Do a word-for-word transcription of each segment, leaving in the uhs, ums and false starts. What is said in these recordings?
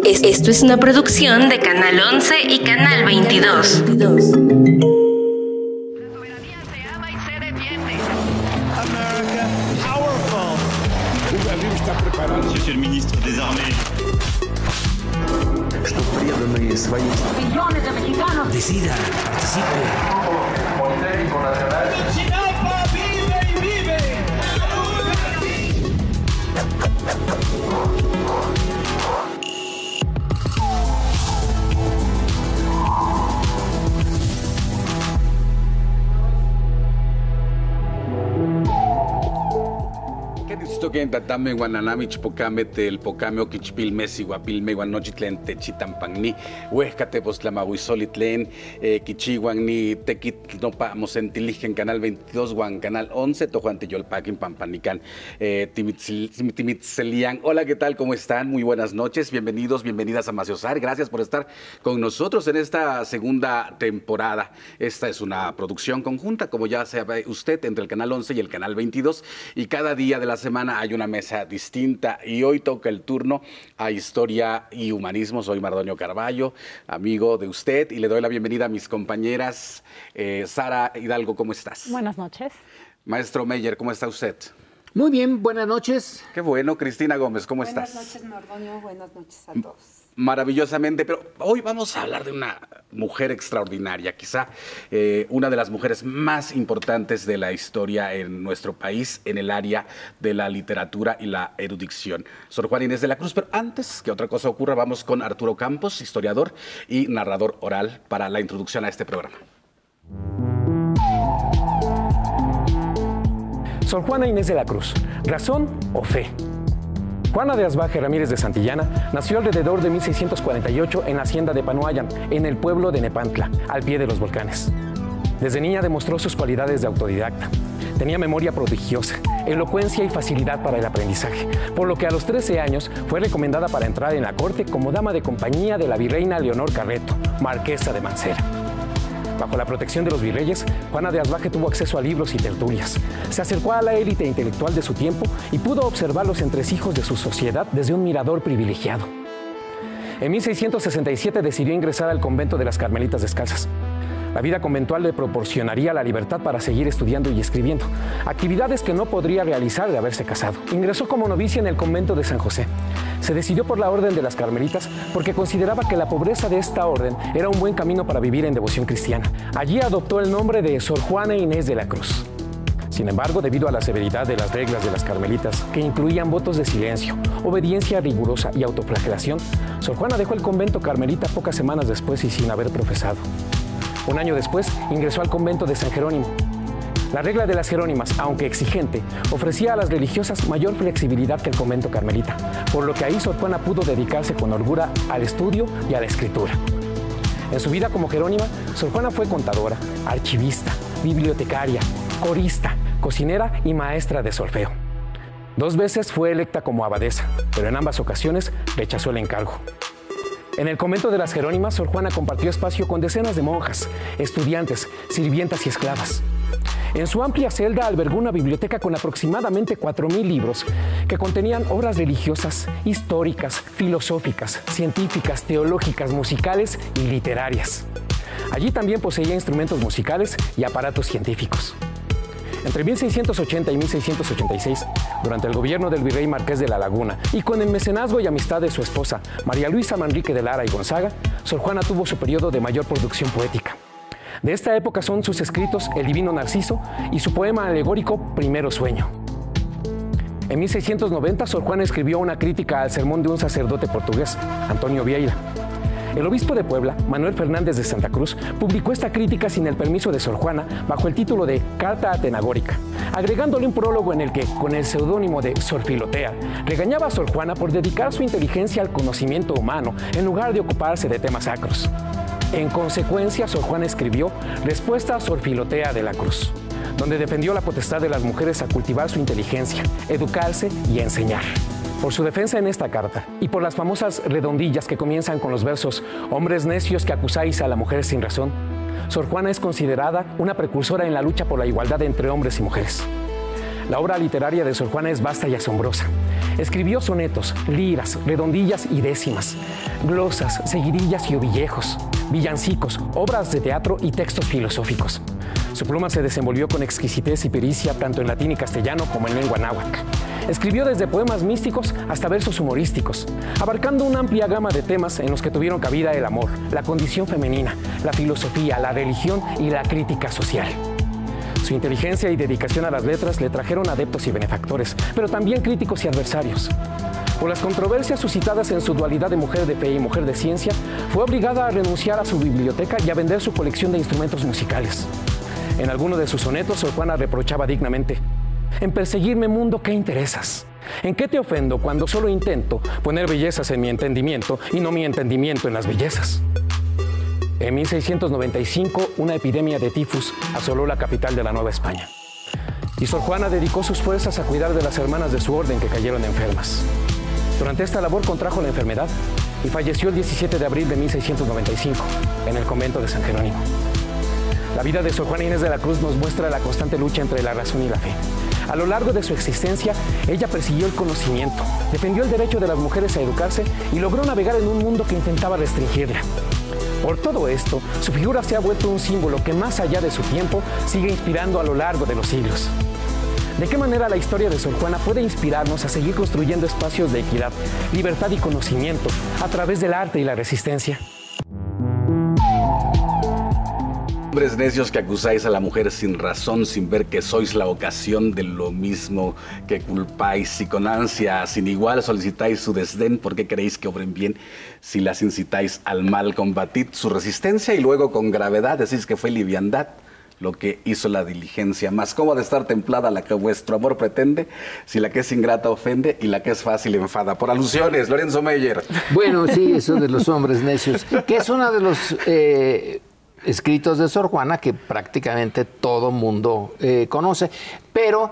Es- Esto es una producción de Canal once y Canal veintidós. Monsieur le ministre des Armées. Что преданные своей Millones de mexicanos. Decida, participe. ¡Chinapa vive y vive! Que tatame guananami chipocame tel pocame oquichpil mesi guapilme guanochitlen techitampanni huescate postlamahuisolitlen quichihuan ni tequit nopa mosentiligen canal veintidós guan canal once tojuante yolpaquin pampanican timitzelian. Hola, ¿qué tal? ¿Cómo están? Muy buenas noches, bienvenidos, bienvenidas a Maciosar. Gracias por estar con nosotros en esta segunda temporada. Esta es una producción conjunta, como ya sabe usted, entre el canal once y el canal veintidós, y cada día de la semana hay una mesa distinta, y hoy toca el turno a Historia y Humanismo. Soy Mardonio Carballo, amigo de usted, y le doy la bienvenida a mis compañeras. eh, Sara Hidalgo, ¿cómo estás? Buenas noches. Maestro Meyer, ¿cómo está usted? Muy bien, buenas noches. Qué bueno. Cristina Gómez, ¿cómo buenas estás? Buenas noches, Mardonio. Buenas noches a todos. Maravillosamente, pero hoy vamos a hablar de una mujer extraordinaria, quizá eh, una de las mujeres más importantes de la historia en nuestro país en el área de la literatura y la erudición, Sor Juana Inés de la Cruz. Pero antes que otra cosa ocurra, vamos con Arturo Campos, historiador y narrador oral, para la introducción a este programa. Sor Juana Inés de la Cruz, ¿razón o fe? Juana de Asbaje Ramírez de Santillana nació alrededor de mil seiscientos cuarenta y ocho en la hacienda de Panoayan, en el pueblo de Nepantla, al pie de los volcanes. Desde niña demostró sus cualidades de autodidacta. Tenía memoria prodigiosa, elocuencia y facilidad para el aprendizaje, por lo que a los trece años fue recomendada para entrar en la corte como dama de compañía de la virreina Leonor Carreto, marquesa de Mancera. Bajo la protección de los virreyes, Juana de Asbaje tuvo acceso a libros y tertulias. Se acercó a la élite intelectual de su tiempo y pudo observar los entresijos de su sociedad desde un mirador privilegiado. En mil seiscientos sesenta y siete decidió ingresar al convento de las Carmelitas Descalzas. La vida conventual le proporcionaría la libertad para seguir estudiando y escribiendo, actividades que no podría realizar de haberse casado. Ingresó como novicia en el convento de San José. Se decidió por la orden de las Carmelitas porque consideraba que la pobreza de esta orden era un buen camino para vivir en devoción cristiana. Allí adoptó el nombre de Sor Juana Inés de la Cruz. Sin embargo, debido a la severidad de las reglas de las Carmelitas, que incluían votos de silencio, obediencia rigurosa y autoflagelación, Sor Juana dejó el convento carmelita pocas semanas después y sin haber profesado. Un año después, ingresó al convento de San Jerónimo. La regla de las Jerónimas, aunque exigente, ofrecía a las religiosas mayor flexibilidad que el convento carmelita, por lo que ahí Sor Juana pudo dedicarse con holgura al estudio y a la escritura. En su vida como jerónima, Sor Juana fue contadora, archivista, bibliotecaria, corista, cocinera y maestra de solfeo. Dos veces fue electa como abadesa, pero en ambas ocasiones rechazó el encargo. En el convento de las Jerónimas, Sor Juana compartió espacio con decenas de monjas, estudiantes, sirvientas y esclavas. En su amplia celda albergó una biblioteca con aproximadamente cuatro mil libros que contenían obras religiosas, históricas, filosóficas, científicas, teológicas, musicales y literarias. Allí también poseía instrumentos musicales y aparatos científicos. Entre mil seiscientos ochenta y mil seiscientos ochenta y seis, durante el gobierno del virrey Marqués de la Laguna y con el mecenazgo y amistad de su esposa, María Luisa Manrique de Lara y Gonzaga, Sor Juana tuvo su periodo de mayor producción poética. De esta época son sus escritos El Divino Narciso y su poema alegórico Primero Sueño. En mil seiscientos noventa, Sor Juana escribió una crítica al sermón de un sacerdote portugués, Antonio Vieira. El obispo de Puebla, Manuel Fernández de Santa Cruz, publicó esta crítica sin el permiso de Sor Juana bajo el título de Carta Atenagórica, agregándole un prólogo en el que, con el seudónimo de Sor Filotea, regañaba a Sor Juana por dedicar su inteligencia al conocimiento humano en lugar de ocuparse de temas sacros. En consecuencia, Sor Juana escribió Respuesta a Sor Filotea de la Cruz, donde defendió la potestad de las mujeres a cultivar su inteligencia, educarse y enseñar. Por su defensa en esta carta y por las famosas redondillas que comienzan con los versos «Hombres necios que acusáis a la mujer sin razón», Sor Juana es considerada una precursora en la lucha por la igualdad entre hombres y mujeres. La obra literaria de Sor Juana es vasta y asombrosa. Escribió sonetos, liras, redondillas y décimas. glosas, seguidillas y ovillejos, villancicos, obras de teatro y textos filosóficos. Su pluma se desenvolvió con exquisitez y pericia tanto en latín y castellano como en lengua náhuatl. Escribió desde poemas místicos hasta versos humorísticos, abarcando una amplia gama de temas en los que tuvieron cabida el amor, la condición femenina, la filosofía, la religión y la crítica social. Su inteligencia y dedicación a las letras le trajeron adeptos y benefactores, pero también críticos y adversarios. Por las controversias suscitadas en su dualidad de mujer de fe y mujer de ciencia, fue obligada a renunciar a su biblioteca y a vender su colección de instrumentos musicales. En alguno de sus sonetos, Sor Juana reprochaba dignamente: en perseguirme, mundo, ¿qué interesas? ¿En qué te ofendo cuando solo intento poner bellezas en mi entendimiento y no mi entendimiento en las bellezas? En mil seiscientos noventa y cinco, una epidemia de tifus asoló la capital de la Nueva España. Y Sor Juana dedicó sus fuerzas a cuidar de las hermanas de su orden que cayeron enfermas. Durante esta labor contrajo la enfermedad y falleció el diecisiete de abril de mil seiscientos noventa y cinco en el convento de San Jerónimo. La vida de Sor Juana Inés de la Cruz nos muestra la constante lucha entre la razón y la fe. A lo largo de su existencia, ella persiguió el conocimiento, defendió el derecho de las mujeres a educarse y logró navegar en un mundo que intentaba restringirla. Por todo esto, su figura se ha vuelto un símbolo que, más allá de su tiempo, sigue inspirando a lo largo de los siglos. ¿De qué manera la historia de Sor Juana puede inspirarnos a seguir construyendo espacios de equidad, libertad y conocimiento a través del arte y la resistencia? Hombres necios que acusáis a la mujer sin razón, sin ver que sois la ocasión de lo mismo que culpáis, y con ansia sin igual solicitáis su desdén, porque queréis que obren bien. Si las incitáis al mal, combatid su resistencia, y luego con gravedad decís que fue liviandad lo que hizo la diligencia. Más cómo ha de estar templada la que vuestro amor pretende, si la que es ingrata ofende y la que es fácil enfada. Por alusiones, Lorenzo Meyer. Bueno, sí, eso de los hombres necios, que es uno de los eh, escritos de Sor Juana que prácticamente todo mundo eh, conoce, pero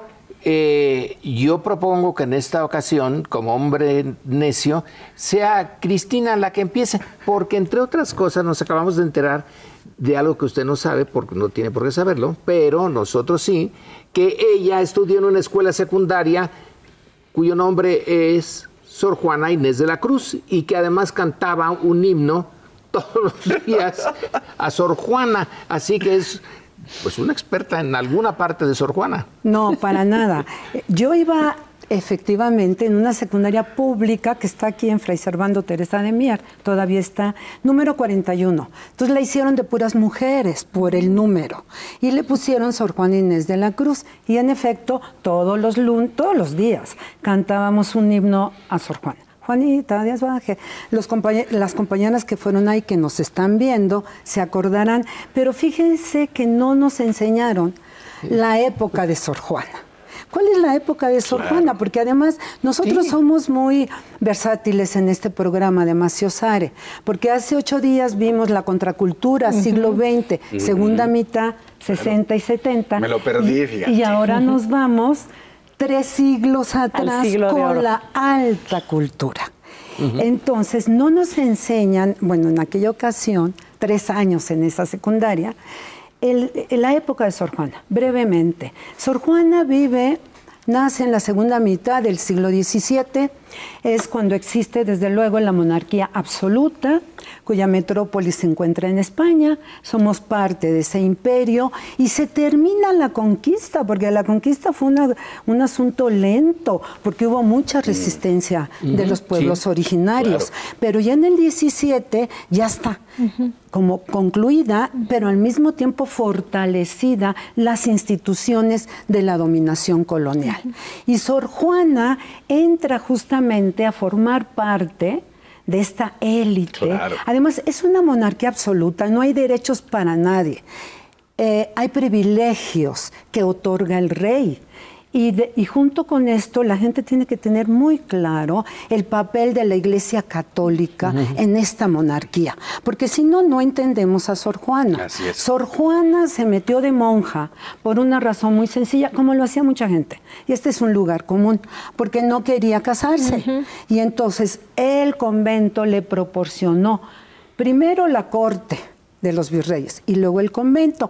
eh, yo propongo que en esta ocasión, como hombre necio, sea Cristina la que empiece, porque entre otras cosas nos acabamos de enterar de algo que usted no sabe, porque no tiene por qué saberlo, pero nosotros sí, que ella estudió en una escuela secundaria cuyo nombre es Sor Juana Inés de la Cruz, y que además cantaba un himno todos los días a Sor Juana, así que es pues una experta en alguna parte de Sor Juana. No, para nada. Yo iba efectivamente en una secundaria pública que está aquí en Fray Servando Teresa de Mier, todavía está, número cuarenta y uno. Entonces la hicieron de puras mujeres por el número y le pusieron Sor Juana Inés de la Cruz, y en efecto todos los lun todos los días cantábamos un himno a Sor Juana. Juanita Díaz Baje, los compañe las compañeras que fueron ahí, que nos están viendo, se acordarán, pero fíjense que no nos enseñaron la época de Sor Juana. ¿Cuál es la época de Sor claro. Juana? Porque además nosotros sí. somos muy versátiles en este programa de Maciosare, porque hace ocho días vimos la contracultura, uh-huh. siglo veinte, uh-huh. segunda mitad, sesenta y setenta. Me lo perdí, fíjate. Y, y ahora nos vamos tres siglos atrás siglo con la alta cultura. Uh-huh. Entonces, no nos enseñan, bueno, en aquella ocasión, tres años en esa secundaria, el, la época de Sor Juana, brevemente. Sor Juana vive, nace en la segunda mitad del siglo diecisiete, es cuando existe desde luego la monarquía absoluta, cuya metrópolis se encuentra en España, somos parte de ese imperio, y se termina la conquista, porque la conquista fue una, un asunto lento, porque hubo mucha resistencia uh-huh. de los pueblos sí. originarios, claro. pero ya en el diecisiete ya está uh-huh. como concluida, pero al mismo tiempo fortalecida las instituciones de la dominación colonial. Uh-huh. Y Sor Juana entra justamente a formar parte de esta élite. Claro. Además, es una monarquía absoluta, no hay derechos para nadie. Eh, hay privilegios que otorga el rey. Y, de, y junto con esto, la gente tiene que tener muy claro el papel de la Iglesia Católica uh-huh. en esta monarquía, porque si no, no entendemos a Sor Juana. Así es. Sor Juana se metió de monja por una razón muy sencilla, como lo hacía mucha gente, y este es un lugar común, porque no quería casarse. Uh-huh. Y entonces el convento le proporcionó primero la corte de los virreyes y luego el convento,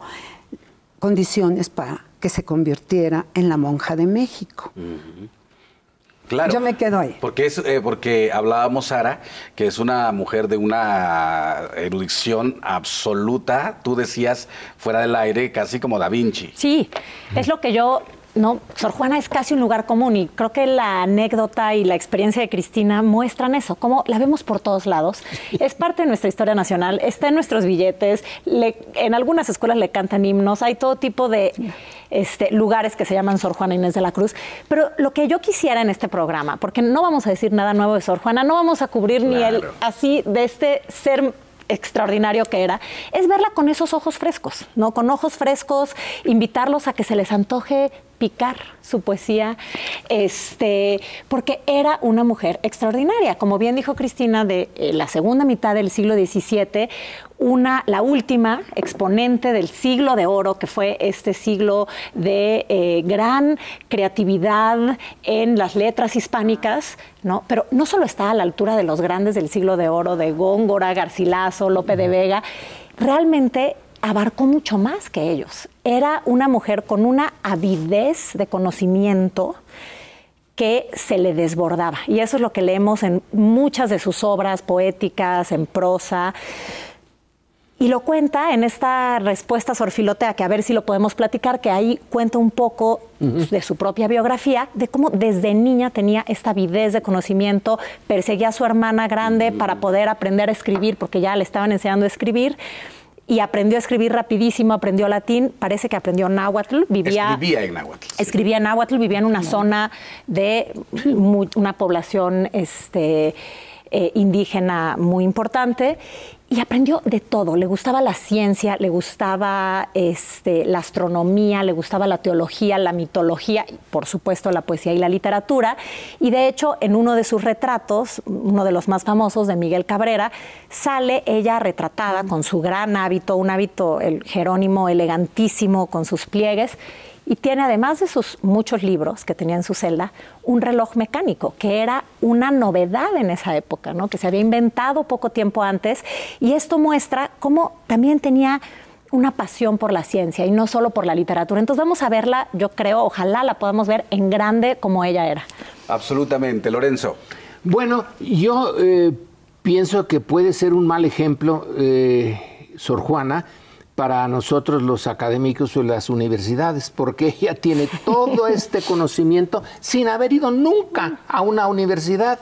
condiciones para que se convirtiera en la monja de México. Uh-huh. Claro, yo me quedo ahí. Porque, es, eh, porque hablábamos, Sara, que es una mujer de una erudición absoluta. Tú decías fuera del aire, casi como Da Vinci. Sí, es lo que yo... No, Sor Juana es casi un lugar común y creo que la anécdota y la experiencia de Cristina muestran eso, cómo la vemos por todos lados. Es parte de nuestra historia nacional, está en nuestros billetes, le, en algunas escuelas le cantan himnos, hay todo tipo de este, lugares que se llaman Sor Juana Inés de la Cruz. Pero lo que yo quisiera en este programa, porque no vamos a decir nada nuevo de Sor Juana, no vamos a cubrir claro. ni el así de este ser extraordinario que era, es verla con esos ojos frescos, ¿no? Con ojos frescos, invitarlos a que se les antoje picar su poesía, este, porque era una mujer extraordinaria. Como bien dijo Cristina, de eh, la segunda mitad del siglo diecisiete, una, la última exponente del siglo de oro, que fue este siglo de eh, gran creatividad en las letras hispánicas, ¿no? Pero no solo está a la altura de los grandes del siglo de oro, de Góngora, Garcilaso, Lope de Vega, realmente abarcó mucho más que ellos. Era una mujer con una avidez de conocimiento que se le desbordaba. Y eso es lo que leemos en muchas de sus obras poéticas, en prosa. Y lo cuenta en esta respuesta a Sor Filotea, que a ver si lo podemos platicar, que ahí cuenta un poco uh-huh. de su propia biografía, de cómo desde niña tenía esta avidez de conocimiento, perseguía a su hermana grande uh-huh. para poder aprender a escribir, porque ya le estaban enseñando a escribir, y aprendió a escribir rapidísimo, aprendió latín, parece que aprendió náhuatl, vivía... Escribía en náhuatl. Sí. Escribía en náhuatl, vivía en una no. zona de muy, una población este, eh, indígena muy importante, y aprendió de todo. Le gustaba la ciencia, le gustaba este, la astronomía, le gustaba la teología, la mitología, y por supuesto la poesía y la literatura. Y de hecho, en uno de sus retratos, uno de los más famosos, de Miguel Cabrera, sale ella retratada con su gran hábito, un hábito, el Jerónimo, elegantísimo, con sus pliegues. Y tiene, además de sus muchos libros que tenía en su celda, un reloj mecánico, que era una novedad en esa época, ¿no? Que se había inventado poco tiempo antes. Y esto muestra cómo también tenía una pasión por la ciencia y no solo por la literatura. Entonces vamos a verla, yo creo, ojalá la podamos ver en grande como ella era. Absolutamente. Lorenzo. Bueno, yo eh, pienso que puede ser un mal ejemplo, eh, Sor Juana, para nosotros los académicos de las universidades, porque ella tiene todo este conocimiento sin haber ido nunca a una universidad.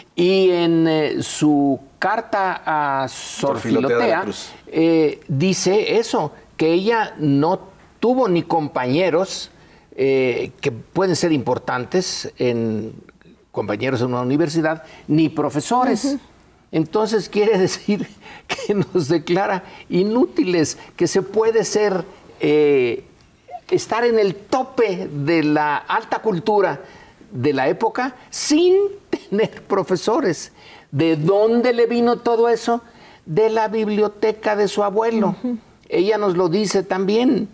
Y en eh, su carta a Sor Filotea eh, dice eso, que ella no tuvo ni compañeros eh, que pueden ser importantes, en compañeros en una universidad, ni profesores. Uh-huh. Entonces quiere decir que nos declara inútiles, que se puede ser, eh, estar en el tope de la alta cultura de la época sin tener profesores. ¿De dónde le vino todo eso? De la biblioteca de su abuelo. Uh-huh. Ella nos lo dice también.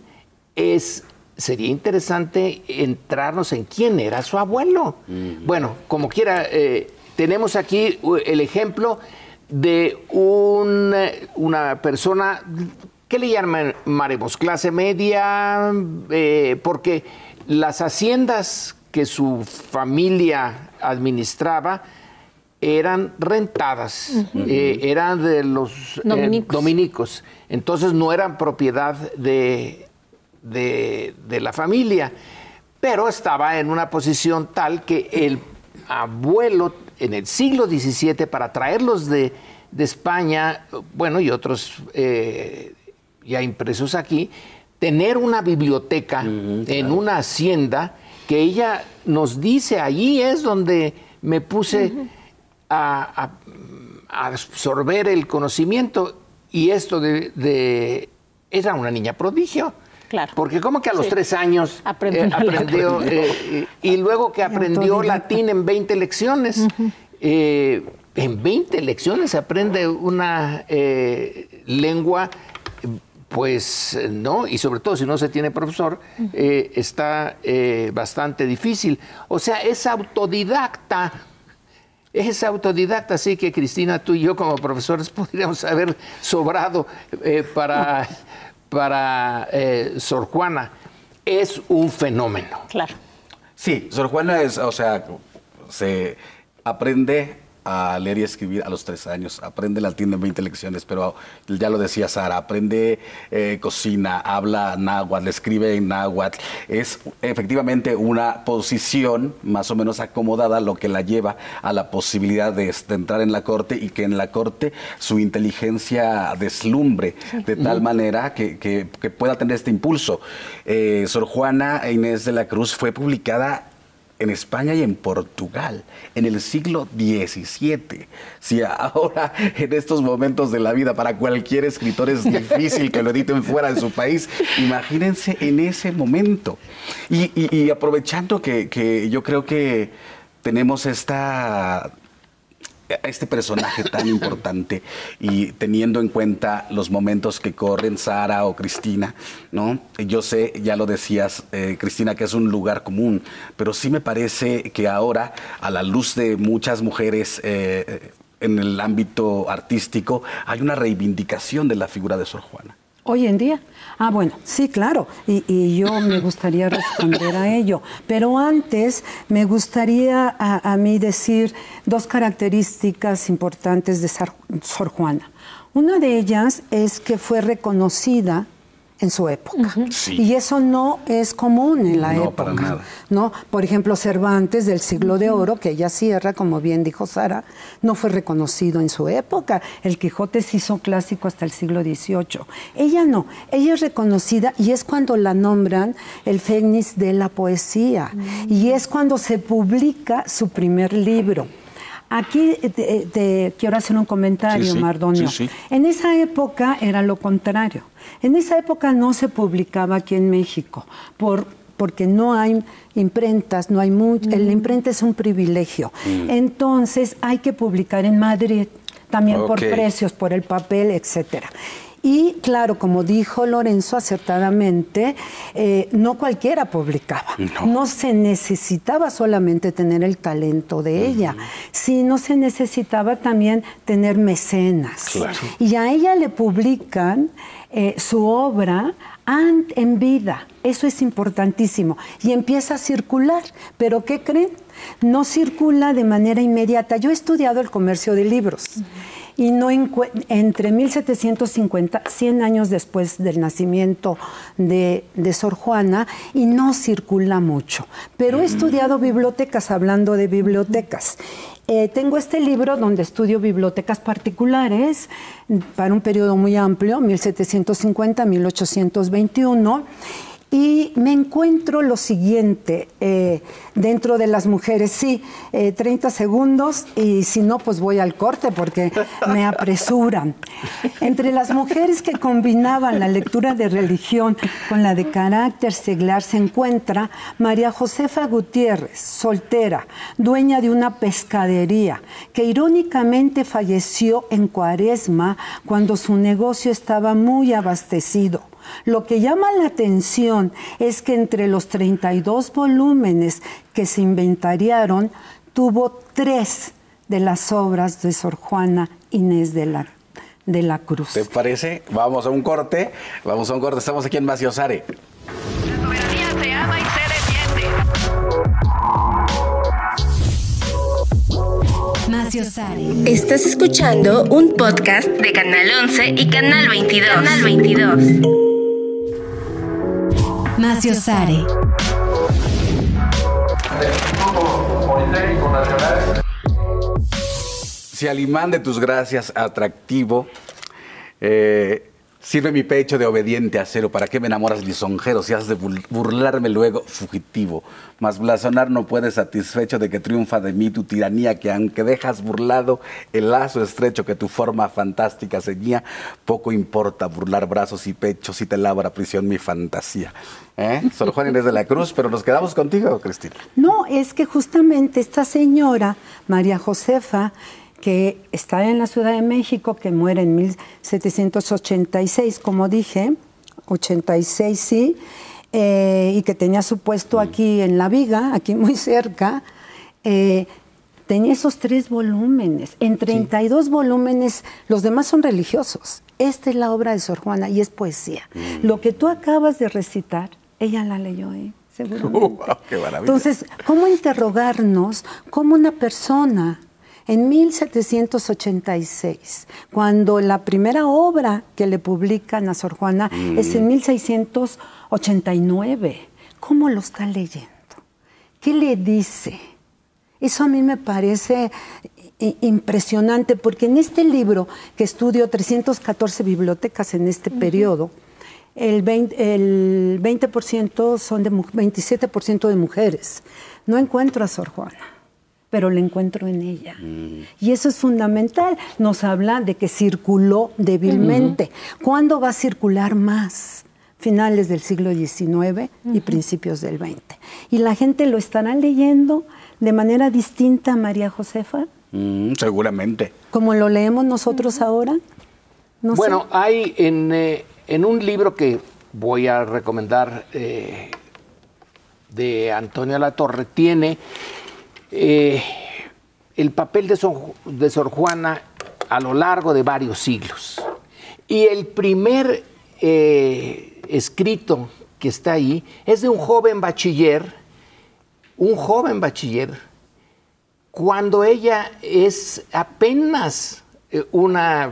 Es, sería interesante entrarnos en quién era su abuelo. Uh-huh. Bueno, como quiera... Eh, tenemos aquí el ejemplo de un, una persona, ¿qué le llamaremos? Clase media, eh, porque las haciendas que su familia administraba eran rentadas, uh-huh. eh, eran de los dominicos. Eh, dominicos, entonces no eran propiedad de, de, de la familia, pero estaba en una posición tal que el abuelo en el siglo diecisiete, para traerlos de, de España, bueno, y otros eh, ya impresos aquí, tener una biblioteca uh-huh, en claro. una hacienda, que ella nos dice, allí es donde me puse uh-huh. a, a, a absorber el conocimiento, y esto de, de... Era una niña prodigio. Claro. Porque como que a los sí. tres años aprendió, eh, aprendió eh, y luego que aprendió latín en veinte lecciones. Uh-huh. eh, en veinte lecciones se aprende una eh, lengua, pues no, y sobre todo si no se tiene profesor, uh-huh. eh, está eh, bastante difícil. O sea, es autodidacta. Es autodidacta, así que Cristina, tú y yo como profesores podríamos haber sobrado eh, para... para eh, Sor Juana. Es un fenómeno. Claro. Sí, Sor Juana es, o sea, se aprende a leer y escribir a los tres años, aprende latín en veinte lecciones, pero ya lo decía Sara, aprende eh, cocina, habla náhuatl, escribe en náhuatl. Es efectivamente una posición más o menos acomodada lo que la lleva a la posibilidad de, de entrar en la corte y que en la corte su inteligencia deslumbre de tal manera que, que, que pueda tener este impulso. Eh, Sor Juana Inés de la Cruz fue publicada en España y en Portugal, en el siglo diecisiete. Si ahora, en estos momentos de la vida, para cualquier escritor es difícil que lo editen fuera de su país, imagínense en ese momento. Y, y, y aprovechando que, que yo creo que tenemos esta... este personaje tan importante y teniendo en cuenta los momentos que corren Sara o Cristina, ¿no? Yo sé, ya lo decías, eh, Cristina, que es un lugar común, pero sí me parece que ahora, a la luz de muchas mujeres eh, en el ámbito artístico, hay una reivindicación de la figura de Sor Juana. Hoy en día. Ah, bueno, sí, claro, y, y yo me gustaría responder a ello. Pero antes me gustaría a, a mí decir dos características importantes de Sor, Sor Juana. Una de ellas es que fue reconocida en su época. Uh-huh. Sí. Y eso no es común en la no, época. Para nada. ¿No? Por ejemplo, Cervantes del siglo de oro, que ella cierra, como bien dijo Sara, no fue reconocido en su época. El Quijote se hizo clásico hasta el siglo dieciocho. Ella no, ella es reconocida y es cuando la nombran el Fénix de la poesía. Uh-huh. Y es cuando se publica su primer libro. Aquí te, te quiero hacer un comentario, sí, sí, Mardonio. Sí, sí. En esa época era lo contrario. En esa época no se publicaba aquí en México, por, porque no hay imprentas, no hay mucho, mm. la imprenta es un privilegio. Mm. Entonces hay que publicar en Madrid, también okay. por precios, por el papel, etcétera. Y claro, como dijo Lorenzo acertadamente, eh, no cualquiera publicaba. No. no se necesitaba solamente tener el talento de ella, uh-huh. sino se necesitaba también tener mecenas. Claro. Y a ella le publican eh, su obra en vida. Eso es importantísimo. Y empieza a circular. ¿Pero qué creen? No circula de manera inmediata. Yo he estudiado el comercio de libros. Uh-huh. Y no entre mil setecientos cincuenta, cien años después del nacimiento de, de Sor Juana, y no circula mucho. Pero he estudiado bibliotecas, hablando de bibliotecas. Eh, tengo este libro donde estudio bibliotecas particulares para un periodo muy amplio, mil setecientos cincuenta a mil ochocientos veintiuno, y me encuentro lo siguiente, eh, dentro de las mujeres, sí, eh, treinta segundos, y si no, pues voy al corte porque me apresuran. Entre las mujeres que combinaban la lectura de religión con la de carácter seglar se encuentra María Josefa Gutiérrez, soltera, dueña de una pescadería, que irónicamente falleció en Cuaresma cuando su negocio estaba muy abastecido. Lo que llama la atención es que entre los treinta y dos volúmenes que se inventariaron, tuvo tres de las obras de Sor Juana Inés de la, de la Cruz. ¿Te parece? Vamos a un corte, vamos a un corte, estamos aquí en Maciosare. La soberanía se ama y se defiende. Maciosare. Estás escuchando un podcast de Canal once y Canal veintidós. Canal veintidós. Maciosare. Si al imán de tus gracias atractivo eh, sirve mi pecho de obediente acero, ¿para qué me enamoras lisonjero si has de burlarme luego fugitivo? Mas blasonar no puedes satisfecho de que triunfa de mí tu tiranía, que aunque dejas burlado el lazo estrecho que tu forma fantástica ceñía, poco importa burlar brazos y pechos si te labra prisión mi fantasía. ¿Eh? Sor Juana Inés de la Cruz, pero nos quedamos contigo, Cristina. No, es que justamente esta señora, María Josefa, que está en la Ciudad de México, que muere en mil setecientos ochenta y seis, como dije, ochenta y seis, sí, eh, y que tenía su puesto aquí en La Viga, aquí muy cerca, eh, tenía esos tres volúmenes. En treinta y dos sí. volúmenes, los demás son religiosos. Esta es la obra de Sor Juana y es poesía. Mm. Lo que tú acabas de recitar, ella la leyó, ¿eh? seguramente. Uh, ¡Qué maravilla! Entonces, ¿cómo interrogarnos cómo una persona en mil setecientos ochenta y seis, cuando la primera obra que le publican a Sor Juana mm. es en mil seiscientos ochenta y nueve, cómo lo está leyendo? ¿Qué le dice? Eso a mí me parece impresionante, porque en este libro, que estudio trescientas catorce bibliotecas en este uh-huh. periodo, el veinte, el veinte por ciento son de veintisiete por ciento de mujeres. No encuentro a Sor Juana, pero la encuentro en ella. Mm. Y eso es fundamental. Nos habla de que circuló débilmente. Uh-huh. ¿Cuándo va a circular más? Finales del siglo diecinueve uh-huh. y principios del veinte. ¿Y la gente lo estará leyendo de manera distinta a María Josefa? Mm, seguramente. ¿Como lo leemos nosotros uh-huh. ahora? No bueno, sé. hay en, eh, en un libro que voy a recomendar eh, de Antonio Latorre, tiene eh, el papel de Sor, de Sor Juana a lo largo de varios siglos. Y el primer eh, escrito que está ahí es de un joven bachiller, un joven bachiller, cuando ella es apenas eh, una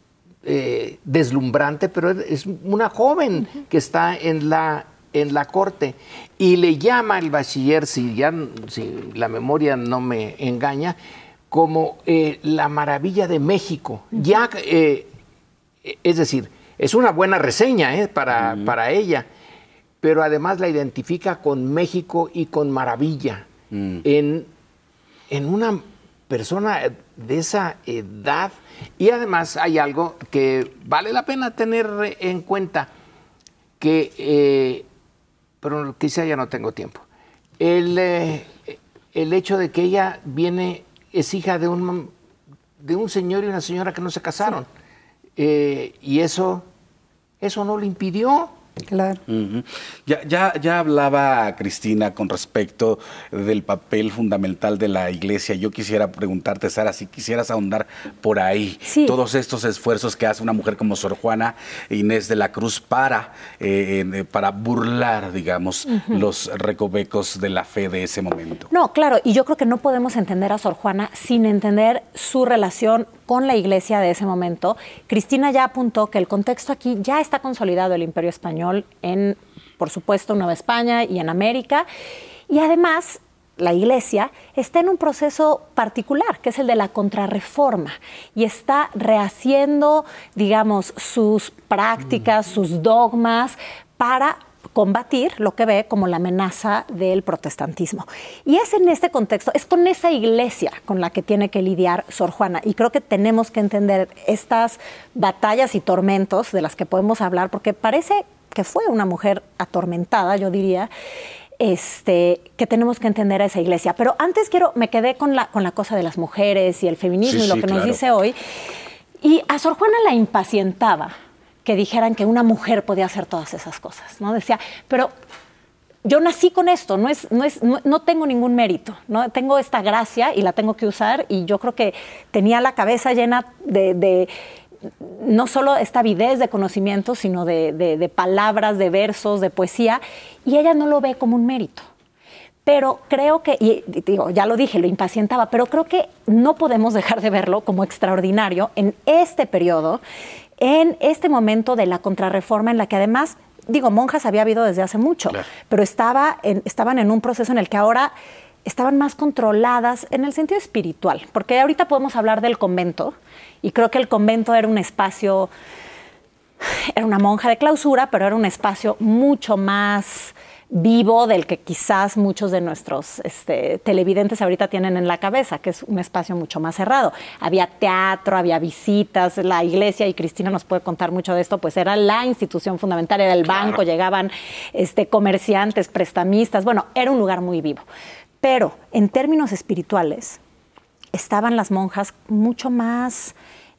eh, deslumbrante, pero es una joven uh-huh. que está en la, en la corte, y le llama el bachiller, si, ya, si la memoria no me engaña, como eh, la maravilla de México. Uh-huh. Ya, eh, es decir, es una buena reseña eh, para, uh-huh. para ella, pero además la identifica con México y con maravilla. Uh-huh. En, en una persona de esa edad, y además hay algo que vale la pena tener en cuenta, que, eh, pero quizá ya no tengo tiempo, el, eh, el hecho de que ella viene, es hija de un, de un señor y una señora que no se casaron, sí. eh, y eso, eso no lo impidió. Claro. Uh-huh. Ya, ya, ya hablaba Cristina con respecto del papel fundamental de la Iglesia. Yo quisiera preguntarte, Sara, si quisieras ahondar por ahí, sí. todos estos esfuerzos que hace una mujer como Sor Juana Inés de la Cruz para, eh, para burlar, digamos, uh-huh. los recovecos de la fe de ese momento. No, claro, y yo creo que no podemos entender a Sor Juana sin entender su relación con la Iglesia de ese momento. Cristina ya apuntó que el contexto aquí ya está consolidado, el Imperio Español en, por supuesto, Nueva España y en América, y además la Iglesia está en un proceso particular, que es el de la contrarreforma, y está rehaciendo, digamos, sus prácticas, mm. sus dogmas, para combatir lo que ve como la amenaza del protestantismo. Y es en este contexto, es con esa Iglesia con la que tiene que lidiar Sor Juana. Y creo que tenemos que entender estas batallas y tormentos de las que podemos hablar, porque parece que fue una mujer atormentada, yo diría, este, que tenemos que entender a esa Iglesia. Pero antes quiero, me quedé con la, con la cosa de las mujeres y el feminismo sí, y lo sí, que claro. nos dice hoy. Y a Sor Juana la impacientaba que dijeran que una mujer podía hacer todas esas cosas, ¿no? Decía, pero yo nací con esto, no, es, no, es, no, no tengo ningún mérito, ¿no? Tengo esta gracia y la tengo que usar, y yo creo que tenía la cabeza llena de, de no solo esta avidez de conocimiento, sino de, de, de palabras, de versos, de poesía, y ella no lo ve como un mérito. Pero creo que, y digo, ya lo dije, lo impacientaba, pero creo que no podemos dejar de verlo como extraordinario en este periodo, en este momento de la contrarreforma, en la que además, digo, monjas había habido desde hace mucho, claro. pero estaba en, estaban en un proceso en el que ahora estaban más controladas en el sentido espiritual, porque ahorita podemos hablar del convento, y creo que el convento era un espacio, era una monja de clausura, pero era un espacio mucho más vivo del que quizás muchos de nuestros este, televidentes ahorita tienen en la cabeza, que es un espacio mucho más cerrado. Había teatro, había visitas, la Iglesia, y Cristina nos puede contar mucho de esto, pues era la institución fundamental, era el banco, claro. llegaban este, comerciantes, prestamistas, bueno, era un lugar muy vivo. Pero en términos espirituales estaban las monjas mucho más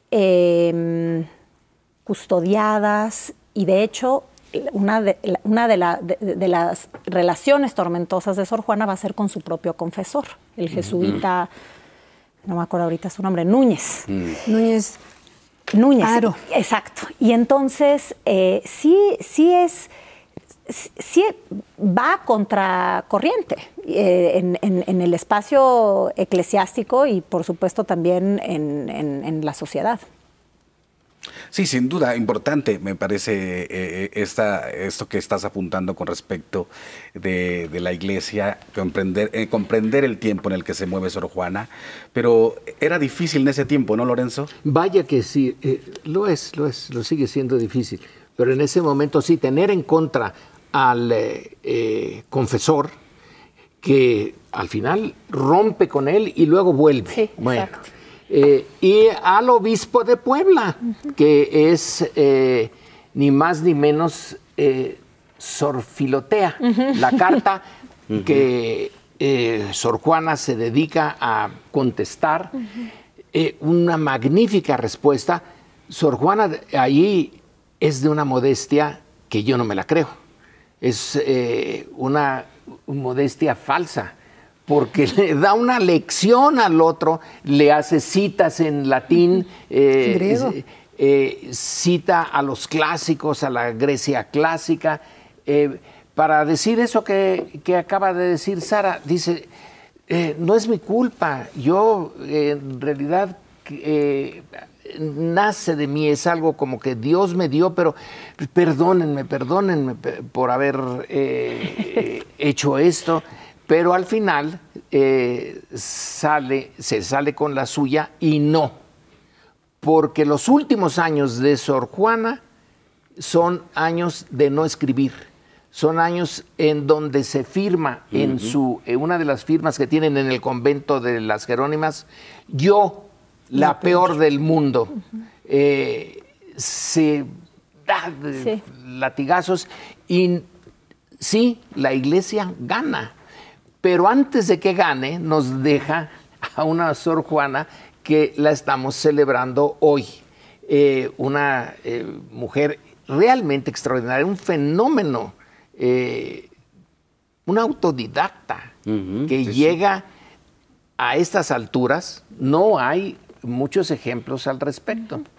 eh, custodiadas, y de hecho Una, de, una de, la, de, de las relaciones tormentosas de Sor Juana va a ser con su propio confesor, el jesuita, mm. no me acuerdo ahorita su nombre, Núñez. Mm. Núñez. Núñez, claro. Exacto. Y entonces, eh, sí, sí es, sí va contracorriente eh, en, en, en el espacio eclesiástico y, por supuesto, también en, en, en la sociedad. Sí, sin duda, importante me parece eh, esta, esto que estás apuntando con respecto de, de la Iglesia, comprender, eh, comprender el tiempo en el que se mueve Sor Juana, pero era difícil en ese tiempo, ¿no, Lorenzo? Vaya que sí, eh, lo es, lo es, lo sigue siendo difícil, pero en ese momento sí, tener en contra al eh, eh, confesor, que al final rompe con él y luego vuelve. Sí, bueno. exacto. Eh, y al obispo de Puebla, uh-huh. que es eh, ni más ni menos eh, Sor Filotea, uh-huh. la carta uh-huh. que eh, Sor Juana se dedica a contestar, uh-huh. eh, una magnífica respuesta. Sor Juana ahí es de una modestia que yo no me la creo, es eh, una modestia falsa, porque le da una lección al otro, le hace citas en latín, eh, griego. Eh, cita a los clásicos, a la Grecia clásica, eh, para decir eso que, que acaba de decir Sara. Dice, eh, no es mi culpa, yo eh, en realidad eh, nace de mí, es algo como que Dios me dio, pero perdónenme, perdónenme por haber eh, hecho esto. Pero al final eh, sale, se sale con la suya y no, porque los últimos años de Sor Juana son años de no escribir, son años en donde se firma uh-huh. en su en una de las firmas que tienen en el convento de las Jerónimas, yo, la, la peor del mundo, uh-huh. eh, se da sí. latigazos y sí, la Iglesia gana. Pero antes de que gane, nos deja a una Sor Juana que la estamos celebrando hoy. Eh, una eh, mujer realmente extraordinaria, un fenómeno, eh, una autodidacta uh-huh, que sí, llega sí. a estas alturas. No hay muchos ejemplos al respecto. Uh-huh.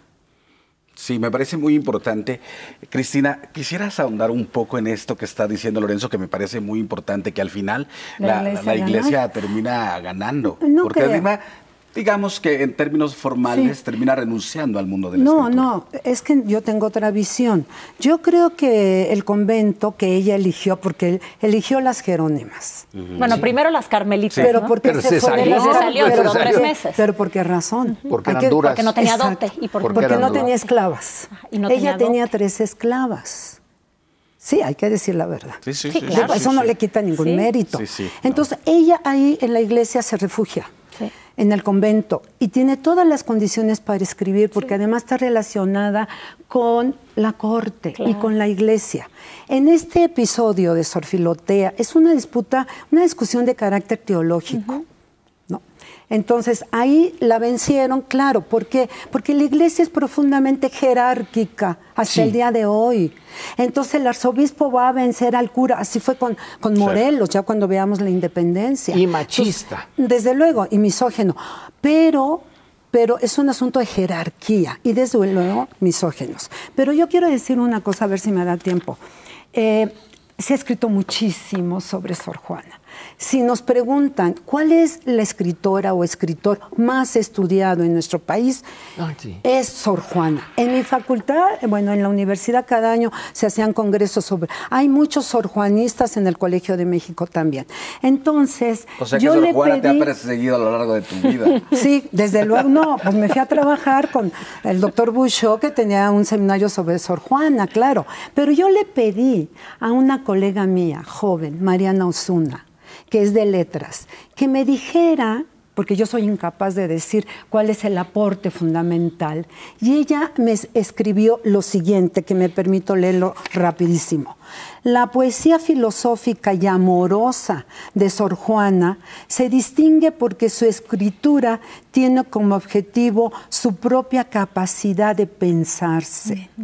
Sí, me parece muy importante. Cristina, quisieras ahondar un poco en esto que está diciendo Lorenzo, que me parece muy importante, que al final la, la, iglesia, la iglesia termina ganando. No porque creo. además, digamos que en términos formales sí. termina renunciando al mundo de la No, escritura. no, es que yo tengo otra visión. Yo creo que el convento que ella eligió, porque eligió las Jerónimas. Uh-huh. Bueno, sí. primero las carmelitas, sí. Pero ¿no? porque pero se, se fue salió, de se salió, pero, duró pero, tres meses. Pero ¿por qué razón? Uh-huh. Porque eran que, duras. Porque no tenía Exacto. dote. Y por, porque, porque no duras. tenía esclavas. Y no ella tenía, tenía dote. tres esclavas. Sí, hay que decir la verdad. Sí, sí, sí, sí, claro. sí, Eso sí, no sí. le quita ningún sí. mérito. Sí, sí, Entonces, no. ella ahí en la iglesia se refugia. Sí. En el convento, y tiene todas las condiciones para escribir, porque sí. además está relacionada con la corte claro. y con la iglesia. En este episodio de Sor Filotea es una disputa, una discusión de carácter teológico. Uh-huh. ¿No? Entonces, ahí la vencieron, claro, ¿por qué? Porque la iglesia es profundamente jerárquica hasta sí. el día de hoy. Entonces, el arzobispo va a vencer al cura, así fue con, con Morelos, sí. ya cuando veamos la independencia. Y machista. Entonces, desde luego, y misógeno. Pero, pero es un asunto de jerarquía y desde luego misógenos. Pero yo quiero decir una cosa, a ver si me da tiempo. Eh, se ha escrito muchísimo sobre Sor Juana. Si nos preguntan cuál es la escritora o escritor más estudiado en nuestro país, oh, sí. es Sor Juana. En mi facultad, bueno, en la universidad cada año se hacían congresos sobre... Hay muchos sorjuanistas en el Colegio de México también. Entonces, o sea que yo Sor le Juana pedí... te ha perseguido a lo largo de tu vida. Sí, desde luego, no, pues me fui a trabajar con el doctor Bouchot, que tenía un seminario sobre Sor Juana, claro. Pero yo le pedí a una colega mía, joven, Mariana Osuna, que es de letras, que me dijera, porque yo soy incapaz de decir cuál es el aporte fundamental, y ella me escribió lo siguiente, que me permito leerlo rapidísimo. La poesía filosófica y amorosa de Sor Juana se distingue porque su escritura tiene como objetivo su propia capacidad de pensarse. Uh-huh.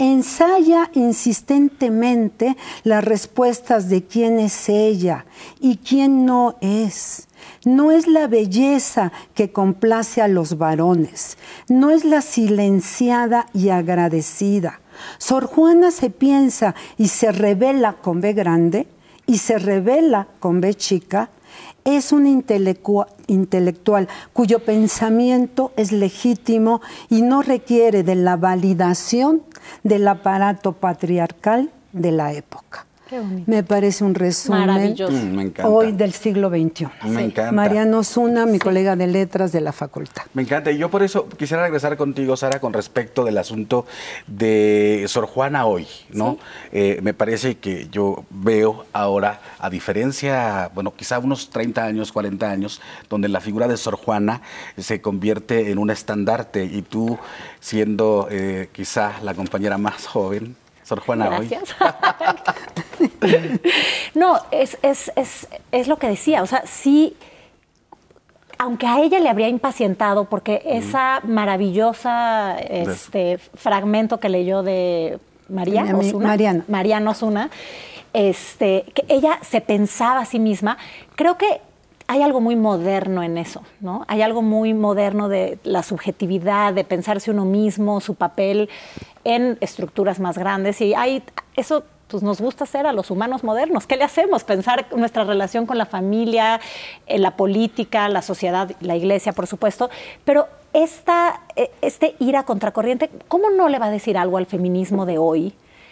Ensaya insistentemente las respuestas de quién es ella y quién no es. No es la belleza que complace a los varones, no es la silenciada y agradecida, Sor Juana se piensa y se revela con B grande y se revela con B chica. Es un intelectua- intelectual cuyo pensamiento es legítimo y no requiere de la validación del aparato patriarcal de la época. Qué bonito. Me parece un resumen Maravilloso. Mm, me encanta. hoy del siglo veintiuno. Me encanta. Mariano Zuna, mi colega de letras de la facultad. Me encanta. Y yo por eso quisiera regresar contigo, Sara, con respecto del asunto de Sor Juana hoy, ¿no? Sí. Eh, me parece que yo veo ahora, a diferencia, bueno, quizá unos treinta años, cuarenta años, donde la figura de Sor Juana se convierte en un estandarte y tú, siendo eh, quizá la compañera más joven, Sor Juana Gracias. hoy. No, es, es, es, es lo que decía, o sea, sí, aunque a ella le habría impacientado, porque mm. esa maravillosa este, fragmento que leyó de María Mi, Osuna, Mariano. Mariano Osuna, este, que ella se pensaba a sí misma, creo que hay algo muy moderno en eso, ¿no? Hay algo muy moderno de la subjetividad, de pensarse uno mismo, su papel en estructuras más grandes. Y hay, eso pues, nos gusta hacer a los humanos modernos. ¿Qué le hacemos? Pensar nuestra relación con la familia, en la política, la sociedad, la iglesia, por supuesto. Pero esta, este ir a contracorriente, ¿cómo no le va a decir algo al feminismo de hoy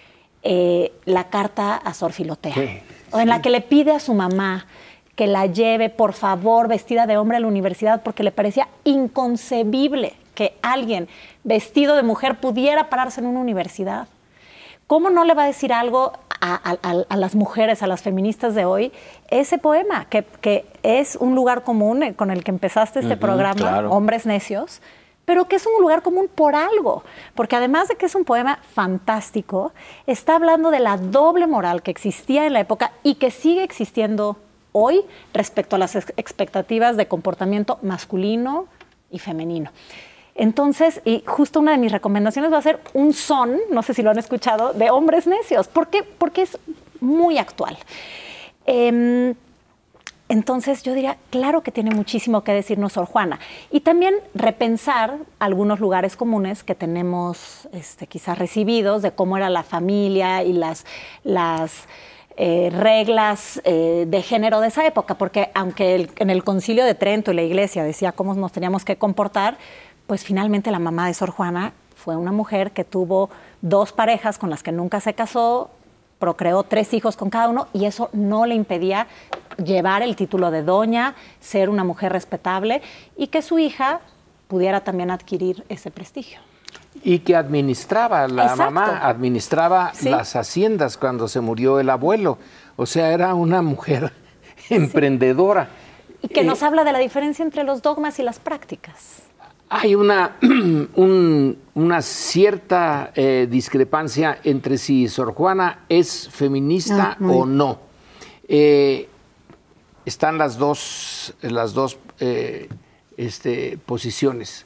eh, la carta a Sor Filotea? Sí, o en sí. la que le pide a su mamá que la lleve, por favor, vestida de hombre a la universidad, porque le parecía inconcebible que alguien vestido de mujer pudiera pararse en una universidad. ¿Cómo no le va a decir algo a, a, a las mujeres, a las feministas de hoy, ese poema, que, que es un lugar común con el que empezaste este uh-huh, programa, claro. Hombres Necios, pero que es un lugar común por algo? Porque además de que es un poema fantástico, está hablando de la doble moral que existía en la época y que sigue existiendo hoy respecto a las expectativas de comportamiento masculino y femenino. Entonces, y justo una de mis recomendaciones va a ser un son, no sé si lo han escuchado, de Hombres Necios. ¿Por qué? Porque es muy actual. Eh, entonces, yo diría, claro que tiene muchísimo que decirnos Sor Juana. Y también repensar algunos lugares comunes que tenemos este, quizás recibidos de cómo era la familia y las... las Eh, reglas eh, de género de esa época, porque aunque el, en el Concilio de Trento y la Iglesia decía cómo nos teníamos que comportar, pues finalmente la mamá de Sor Juana fue una mujer que tuvo dos parejas con las que nunca se casó, procreó tres hijos con cada uno y eso no le impedía llevar el título de doña, ser una mujer respetable y que su hija pudiera también adquirir ese prestigio. Y que administraba, la Exacto. mamá administraba sí. las haciendas cuando se murió el abuelo. O sea, era una mujer sí. emprendedora. Y que eh, nos habla de la diferencia entre los dogmas y las prácticas. Hay una, un, una cierta eh, discrepancia entre si Sor Juana es feminista ah, o no. Eh, están las dos, las dos eh, este, posiciones.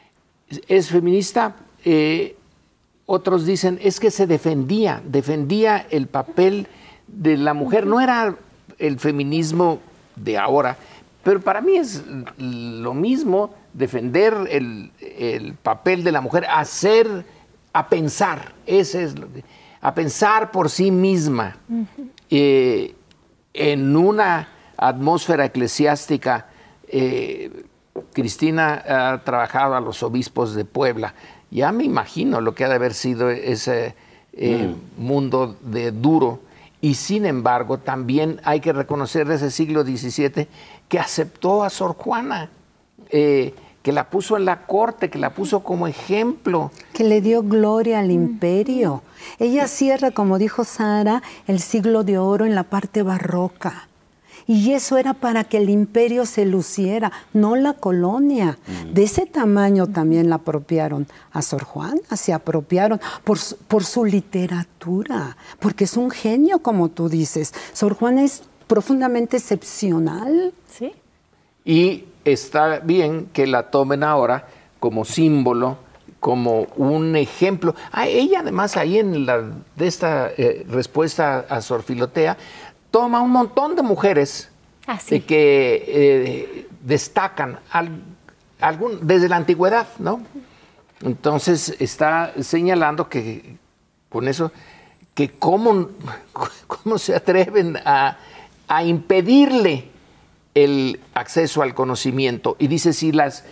¿Es feminista? Eh, otros dicen, es que se defendía, defendía el papel de la mujer. No era el feminismo de ahora, pero para mí es lo mismo defender el, el papel de la mujer, hacer, a pensar, ese es lo que, a pensar por sí misma, uh-huh. eh, en una atmósfera eclesiástica. eh, Cristina ha trabajado a los obispos de Puebla. Ya me imagino lo que ha de haber sido ese eh, mm. mundo de duro. Y sin embargo, también hay que reconocer de ese siglo diecisiete que aceptó a Sor Juana, eh, que la puso en la corte, que la puso como ejemplo. Que le dio gloria al imperio. Ella cierra, como dijo Sara, el siglo de oro en la parte barroca. Y eso era para que el imperio se luciera, no la colonia. Mm. De ese tamaño también la apropiaron a Sor Juana, se apropiaron por, por su literatura, porque es un genio, como tú dices. Sor Juana es profundamente excepcional. Sí. Y está bien que la tomen ahora como símbolo, como un ejemplo. Ah, ella además ahí en la, de esta eh, respuesta a Sor Filotea, toma un montón de mujeres ah, sí. eh, que eh, destacan al, algún, desde la antigüedad, ¿no? Entonces está señalando que con eso, que cómo, cómo se atreven a, a impedirle el acceso al conocimiento. Y dice, si las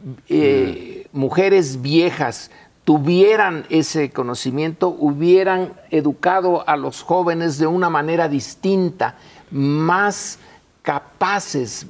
eh, mm. mujeres viejas tuvieran ese conocimiento, hubieran educado a los jóvenes de una manera distinta, más capaces,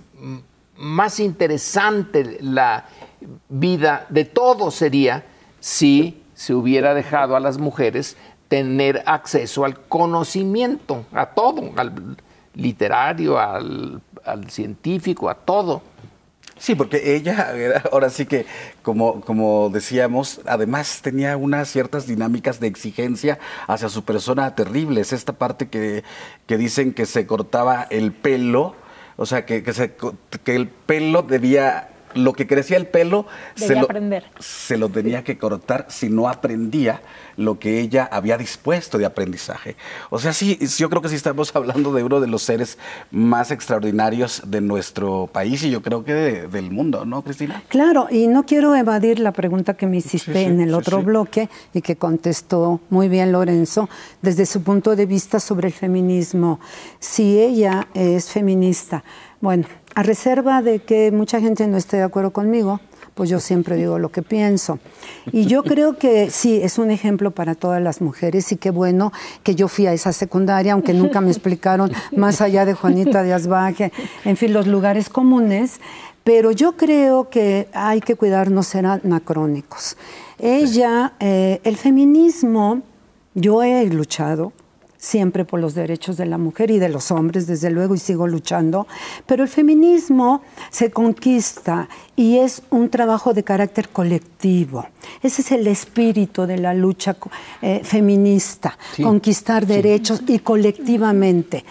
más interesante la vida de todos sería si se hubiera dejado a las mujeres tener acceso al conocimiento, a todo, al literario, al, al científico, a todo. Sí, porque ella, ahora sí que, como, como decíamos, además tenía unas ciertas dinámicas de exigencia hacia su persona terribles. Esta parte que, que dicen que se cortaba el pelo, o sea, que, que, se, que el pelo debía... Lo que crecía el pelo se lo, se lo tenía que cortar si no aprendía lo que ella había dispuesto de aprendizaje. O sea, sí, yo creo que sí estamos hablando de uno de los seres más extraordinarios de nuestro país y yo creo que de, del mundo, ¿no, Cristina? Claro, y no quiero evadir la pregunta que me hiciste sí, sí, en el sí, otro sí. bloque y que contestó muy bien Lorenzo, desde su punto de vista sobre el feminismo. Si ella es feminista, bueno, a reserva de que mucha gente no esté de acuerdo conmigo, pues yo siempre digo lo que pienso. Y yo creo que sí, es un ejemplo para todas las mujeres y qué bueno que yo fui a esa secundaria, aunque nunca me explicaron más allá de Juanita Díaz Baje, en fin, los lugares comunes, pero yo creo que hay que cuidarnos ser anacrónicos. Ella, eh, el feminismo, yo he luchado siempre por los derechos de la mujer y de los hombres, desde luego, y sigo luchando, pero el feminismo se conquista y es un trabajo de carácter colectivo. Ese es el espíritu de la lucha eh, feminista, sí, conquistar derechos sí. y colectivamente.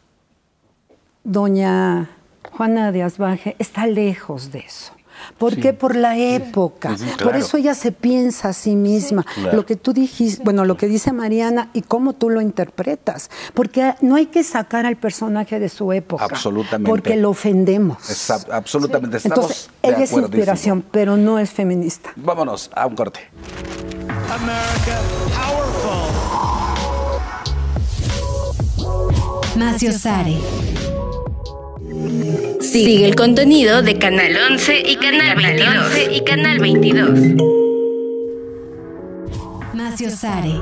Doña Juana Díaz Baje está lejos de eso. ¿Por sí. qué? Por la época. Sí, claro. Por eso ella se piensa a sí misma. Sí, claro. Lo que tú dijiste, bueno, lo que dice Mariana y cómo tú lo interpretas. Porque no hay que sacar al personaje de su época. Absolutamente. Porque lo ofendemos. Exact, absolutamente. Sí. Estamos Entonces, de ella es inspiración, pero no es feminista. Vámonos a un corte. America Powerful. Maciosare. Sigue el contenido de Canal once y Canal veintidós. y Canal veintidós. Maciosare.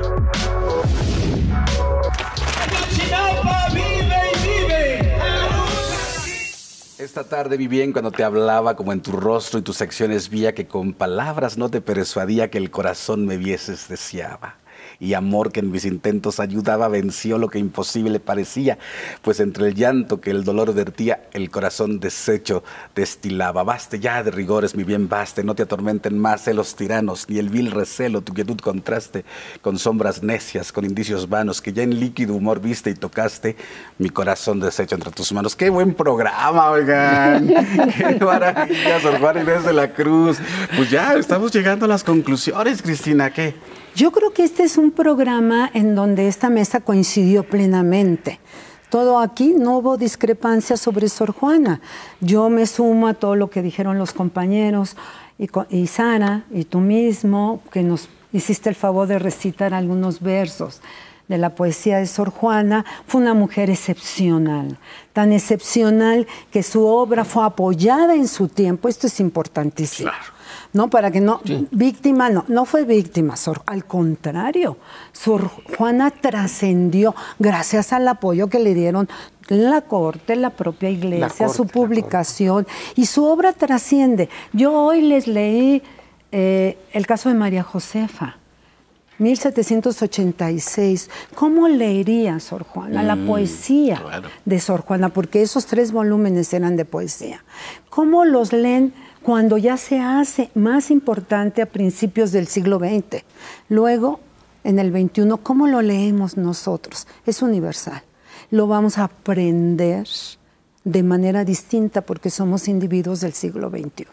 Esta tarde vi bien cuando te hablaba, como en tu rostro y tus acciones vía que con palabras no te persuadía que el corazón me vieses deseaba. Y amor que en mis intentos ayudaba venció lo que imposible parecía, pues entre el llanto que el dolor vertía, el corazón deshecho destilaba. Baste ya de rigores, mi bien, baste, no te atormenten más celos tiranos, ni el vil recelo, tu quietud contraste con sombras necias, con indicios vanos, que ya en líquido humor viste y tocaste mi corazón deshecho entre tus manos. ¡Qué buen programa, oigan! ¡Qué maravilla, Sor Juana Inés de la Cruz! Pues ya estamos llegando a las conclusiones, Cristina, ¿qué? Yo creo que este es un programa en donde esta mesa coincidió plenamente. Todo aquí, no hubo discrepancia sobre Sor Juana. Yo me sumo a todo lo que dijeron los compañeros y, y Sara y tú mismo, que nos hiciste el favor de recitar algunos versos de la poesía de Sor Juana. Fue una mujer excepcional, tan excepcional que su obra fue apoyada en su tiempo. Esto es importantísimo. Claro. No, para que no, sí. víctima no, no fue víctima, Sor, al contrario, Sor Juana trascendió gracias al apoyo que le dieron la corte, la propia iglesia, la corte, su publicación, y su obra trasciende. Yo hoy les leí eh, el caso de María Josefa, mil setecientos ochenta y seis. ¿Cómo leería Sor Juana? Mm, la poesía claro. de Sor Juana, porque esos tres volúmenes eran de poesía. ¿Cómo los leen cuando ya se hace más importante a principios del siglo veinte? Luego, en el veintiuno, ¿cómo lo leemos nosotros? Es universal. Lo vamos a aprender de manera distinta porque somos individuos del siglo veintiuno.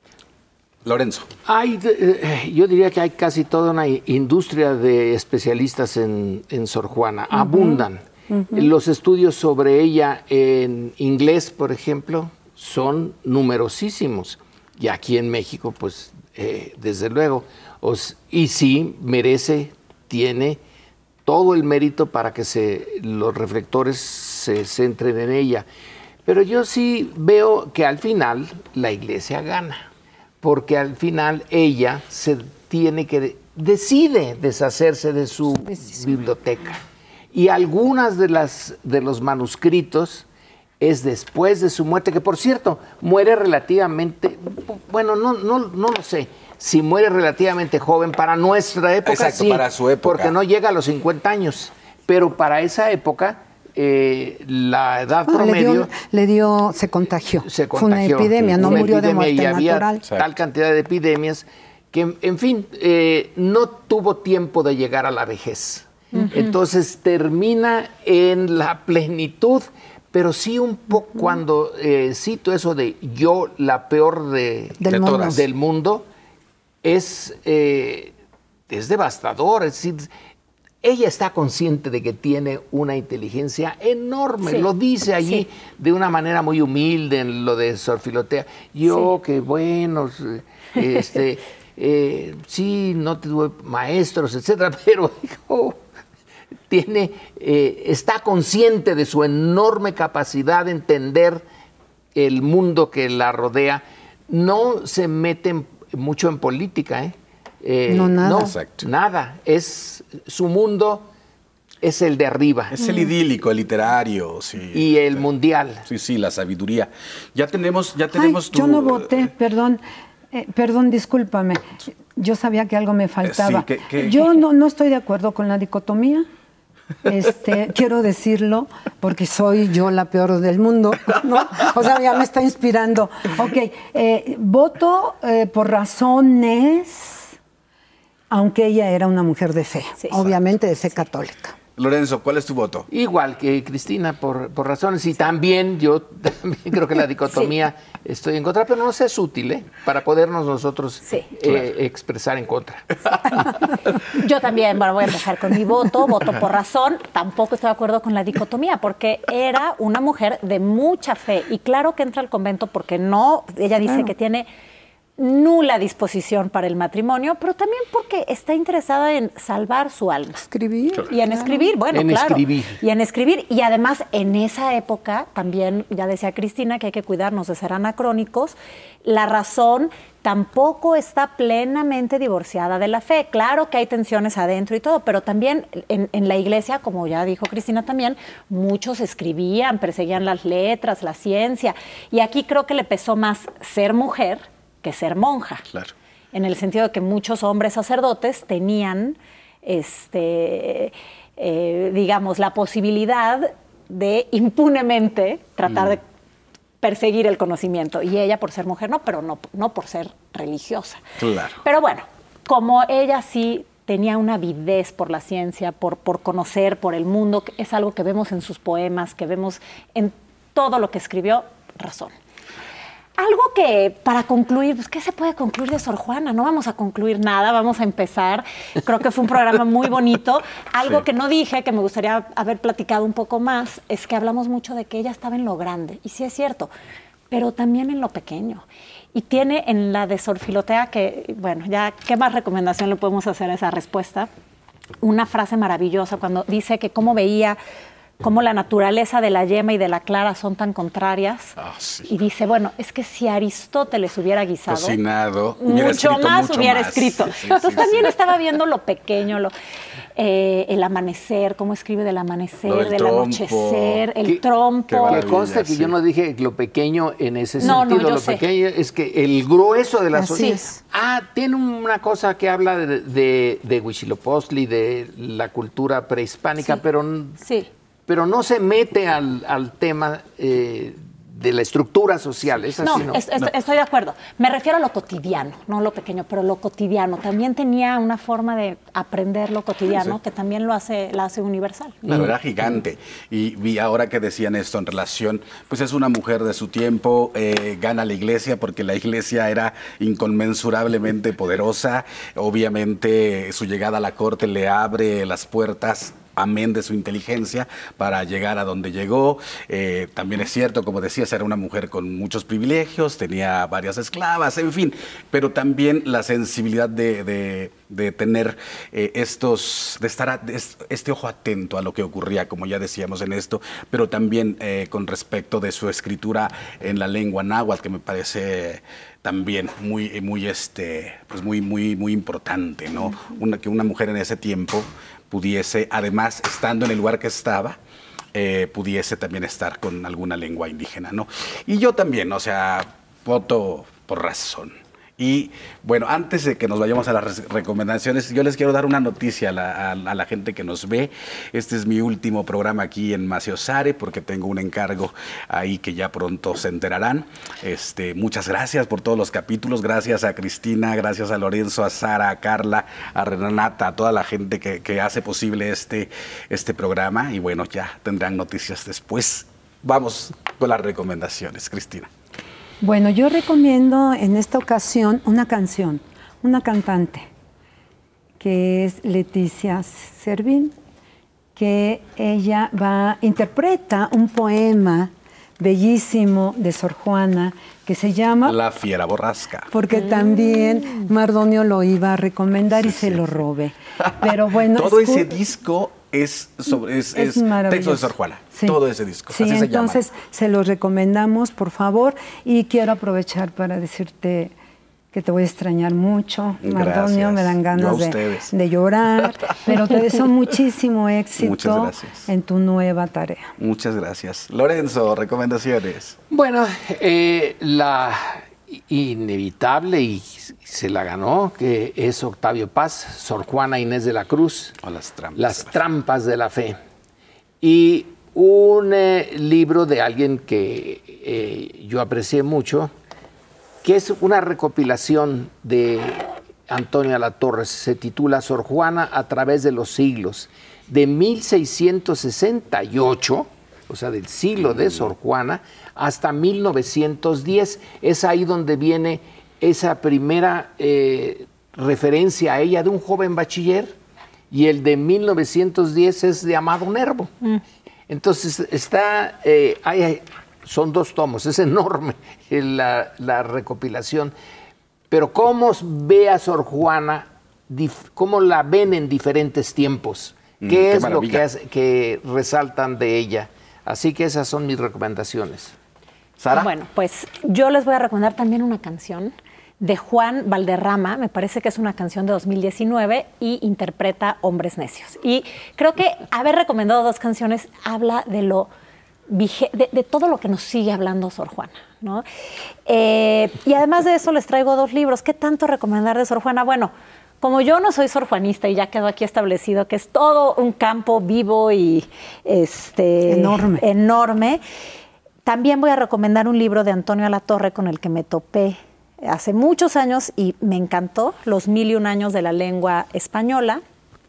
Lorenzo. Hay, eh, yo diría que hay casi toda una industria de especialistas en, en Sor Juana. Uh-huh. Abundan. Uh-huh. Los estudios sobre ella en inglés, por ejemplo, son numerosísimos. Y aquí en México, pues, eh, desde luego. Os, y sí, merece, tiene todo el mérito para que se, los reflectores se centren en ella. Pero yo sí veo que al final la Iglesia gana, porque al final ella se tiene que, decide deshacerse de su biblioteca. Y algunas de, las, de los manuscritos es después de su muerte, que por cierto, muere relativamente, bueno, no, no, no lo sé, si muere relativamente joven para nuestra época. Exacto, sí, para su época. Porque no llega a los cincuenta años, pero para esa época, eh, la edad Ah, promedio... le, dio, le dio, se contagió. Se Fue una contagió. epidemia, no Una murió de epidemia, muerte y había natural. tal cantidad de epidemias que, en fin, eh, no tuvo tiempo de llegar a la vejez. Uh-huh. Entonces termina en la plenitud, pero sí un poco uh-huh. cuando eh, cito eso de yo la peor de, del, de mundo. todas del mundo, es, eh, es devastador. Es decir, ella está consciente de que tiene una inteligencia enorme, sí, lo dice allí sí. de una manera muy humilde en lo de Sor Filotea. Yo, sí. que bueno, este, eh, sí, no tuve maestros, etcétera, pero dijo, tiene, eh, está consciente de su enorme capacidad de entender el mundo que la rodea. No se mete en, mucho en política, ¿eh? Eh, no, nada. No, nada. Es, su mundo es el de arriba. Es el idílico, el literario. Sí. Y el mundial. Sí, sí, la sabiduría. Ya tenemos, ya tenemos Ay, tu... Yo no voté, perdón. Eh, perdón, discúlpame. Yo sabía que algo me faltaba. Sí, ¿qué, qué? Yo no, no estoy de acuerdo con la dicotomía. Este, quiero decirlo porque soy yo la peor del mundo, ¿no? O sea, ya me está inspirando. Ok, eh, voto eh, por razones, aunque ella era una mujer de fe, sí, obviamente de fe sí. católica. Lorenzo, ¿cuál es tu voto? Igual que Cristina, por, por razones, y también yo también creo que la dicotomía sí. estoy en contra, pero no sé, es útil, ¿eh? Para podernos nosotros sí, eh, claro. expresar en contra. Yo también, bueno, voy a empezar con mi voto, voto por razón, tampoco estoy de acuerdo con la dicotomía, porque era una mujer de mucha fe, y claro que entra al convento porque no, ella dice claro. que tiene nula disposición para el matrimonio, pero también porque está interesada en salvar su alma. Escribir. Y en claro. escribir, bueno, en claro. Escribir. Y en escribir. Y además, en esa época, también, ya decía Cristina, que hay que cuidarnos de ser anacrónicos, la razón tampoco está plenamente divorciada de la fe. Claro que hay tensiones adentro y todo, pero también en, en la iglesia, como ya dijo Cristina también, muchos escribían, perseguían las letras, la ciencia. Y aquí creo que le pesó más ser mujer que ser monja, claro. en el sentido de que muchos hombres sacerdotes tenían, este, eh, digamos, la posibilidad de impunemente tratar mm. de perseguir el conocimiento, y ella por ser mujer no, pero no, no por ser religiosa. Claro. Pero bueno, como ella sí tenía una avidez por la ciencia, por, por conocer, por el mundo, que es algo que vemos en sus poemas, que vemos en todo lo que escribió, razón. Algo que, para concluir, pues, ¿qué se puede concluir de Sor Juana? No vamos a concluir nada, vamos a empezar. Creo que fue un programa muy bonito. Algo sí. que no dije, que me gustaría haber platicado un poco más, es que hablamos mucho de que ella estaba en lo grande, y sí es cierto, pero también en lo pequeño. Y tiene en la de Sor Filotea, que, bueno, ya, ¿qué más recomendación le podemos hacer a esa respuesta? Una frase maravillosa cuando dice que cómo veía cómo la naturaleza de la yema y de la clara son tan contrarias. Oh, sí. Y dice, bueno, es que si Aristóteles hubiera guisado, cocinado, hubiera mucho escrito más mucho hubiera más. escrito. Sí, sí, Entonces sí, también sí. estaba viendo lo pequeño, lo, eh, el amanecer, cómo escribe del amanecer, del, del trompo. anochecer, el ¿Qué, trompo. Que consta que sí. yo no dije lo pequeño en ese No, sentido, no, yo lo sé. pequeño es que el grueso de la Así sociedad. es. Ah, tiene una cosa que habla de, de, de Huitzilopochtli, de la cultura prehispánica, Sí. pero... Sí. pero no se mete al, al tema eh, de la estructura social. Es así, No, ¿no? es, es, No. estoy de acuerdo. Me refiero a lo cotidiano, no lo pequeño, pero lo cotidiano. También tenía una forma de aprender lo cotidiano Sí. que también lo hace, la hace universal. Claro, era gigante. Y vi ahora que decían esto en relación, pues es una mujer de su tiempo, eh, gana la iglesia porque la iglesia era inconmensurablemente poderosa. Obviamente su llegada a la corte le abre las puertas amén de su inteligencia para llegar a donde llegó. Eh, también es cierto, como decías, era una mujer con muchos privilegios, tenía varias esclavas, en fin, pero también la sensibilidad de, de, de tener eh, estos, de estar a, de este ojo atento a lo que ocurría, como ya decíamos en esto, pero también eh, con respecto de su escritura en la lengua náhuatl, que me parece también muy, muy, este, pues muy, muy, muy importante, ¿no? Una, que una mujer en ese tiempo pudiese, además, estando en el lugar que estaba, eh, pudiese también estar con alguna lengua indígena, ¿no? Y yo también, o sea, voto por razón. Y bueno, antes de que nos vayamos a las recomendaciones, yo les quiero dar una noticia a la, a, a la gente que nos ve. Este es mi último programa aquí en Maciosare, porque tengo un encargo ahí que ya pronto se enterarán. Este, muchas gracias por todos los capítulos, gracias a Cristina, gracias a Lorenzo, a Sara, a Carla, a Renata, a toda la gente que, que hace posible este, este programa. Y bueno, ya tendrán noticias después. Vamos con las recomendaciones, Cristina. Bueno, yo recomiendo en esta ocasión una canción, una cantante, que es Leticia Servín, que ella va, interpreta un poema bellísimo de Sor Juana que se llama La Fiera Borrasca. Porque mm. también Mardonio lo iba a recomendar sí, y se sí. lo robé. Pero bueno, todo ese disco es, sobre, es, es, es texto de Sor Juana. Sí. Todo ese disco. Sí, así se entonces llama. Se los recomendamos, por favor. Y quiero aprovechar para decirte que te voy a extrañar mucho. Gracias. Mardonio, me dan ganas de, de llorar. Pero te deseo muchísimo éxito en tu nueva tarea. Muchas gracias. Lorenzo, recomendaciones. Bueno, eh, la inevitable, y se la ganó, que es Octavio Paz, Sor Juana Inés de la Cruz. O las trampas. Las de la trampas fe. de la fe. Y un eh, libro de alguien que eh, yo aprecié mucho, que es una recopilación de Antonio de la Torre, se titula Sor Juana a través de los siglos, de mil seiscientos sesenta y ocho, o sea, del siglo de Sor Juana, hasta mil novecientos diez. Es ahí donde viene esa primera eh, referencia a ella de un joven bachiller, y el de mil novecientos diez es de Amado Nervo. Mm. Entonces, está, eh, hay, son dos tomos, es enorme la, la recopilación, pero cómo ve a Sor Juana, dif, cómo la ven en diferentes tiempos, mm, qué, qué es maravilla. Lo que, hace, que resaltan de ella. Así que esas son mis recomendaciones. ¿Sara? Bueno, pues yo les voy a recomendar también una canción de Juan Valderrama, me parece que es una canción de dos mil diecinueve y interpreta Hombres Necios. Y creo que haber recomendado dos canciones habla de lo de, de todo lo que nos sigue hablando Sor Juana, ¿no? Eh, y además de eso les traigo dos libros. ¿Qué tanto recomendar de Sor Juana? Bueno, como yo no soy sorjuanista y ya quedó aquí establecido que es todo un campo vivo y este, enorme. enorme, también voy a recomendar un libro de Antonio de la Torre con el que me topé hace muchos años y me encantó, Los mil y un años de la lengua española.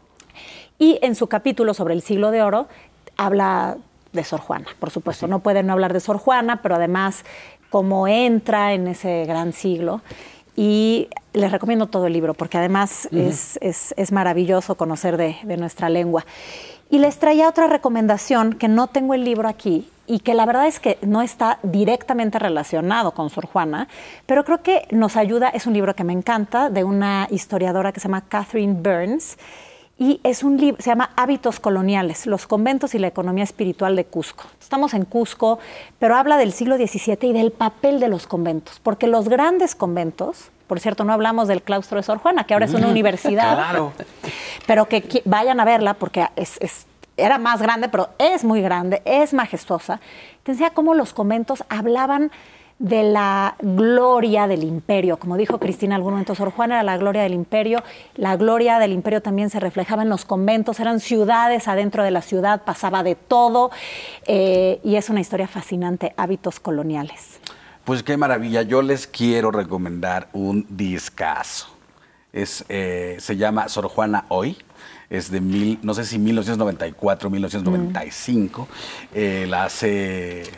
Y en su capítulo sobre el siglo de oro habla de Sor Juana, por supuesto. Sí. No puede no hablar de Sor Juana, pero además cómo entra en ese gran siglo. Y les recomiendo todo el libro, porque además uh-huh. es, es, es maravilloso conocer de, de nuestra lengua. Y les traía otra recomendación, que no tengo el libro aquí, y que la verdad es que no está directamente relacionado con Sor Juana, pero creo que nos ayuda. Es un libro que me encanta, de una historiadora que se llama Catherine Burns, y es un libro, se llama Hábitos coloniales, los conventos y la economía espiritual de Cusco. Estamos en Cusco, pero habla del siglo diecisiete y del papel de los conventos, porque los grandes conventos, por cierto, no hablamos del claustro de Sor Juana, que ahora es una universidad, claro. pero que, que vayan a verla porque es, es, era más grande, pero es muy grande, es majestuosa. Te decía cómo los conventos hablaban de la gloria del imperio. Como dijo Cristina en algún momento, Sor Juana era la gloria del imperio. La gloria del imperio también se reflejaba en los conventos, eran ciudades adentro de la ciudad, pasaba de todo, eh, y es una historia fascinante, Hábitos coloniales. Pues qué maravilla, yo les quiero recomendar un discazo. Es, eh, se llama Sor Juana Hoy. Es de mil, no sé si mil novecientos noventa y cuatro, mil novecientos noventa y cinco. Mm. Eh, la hace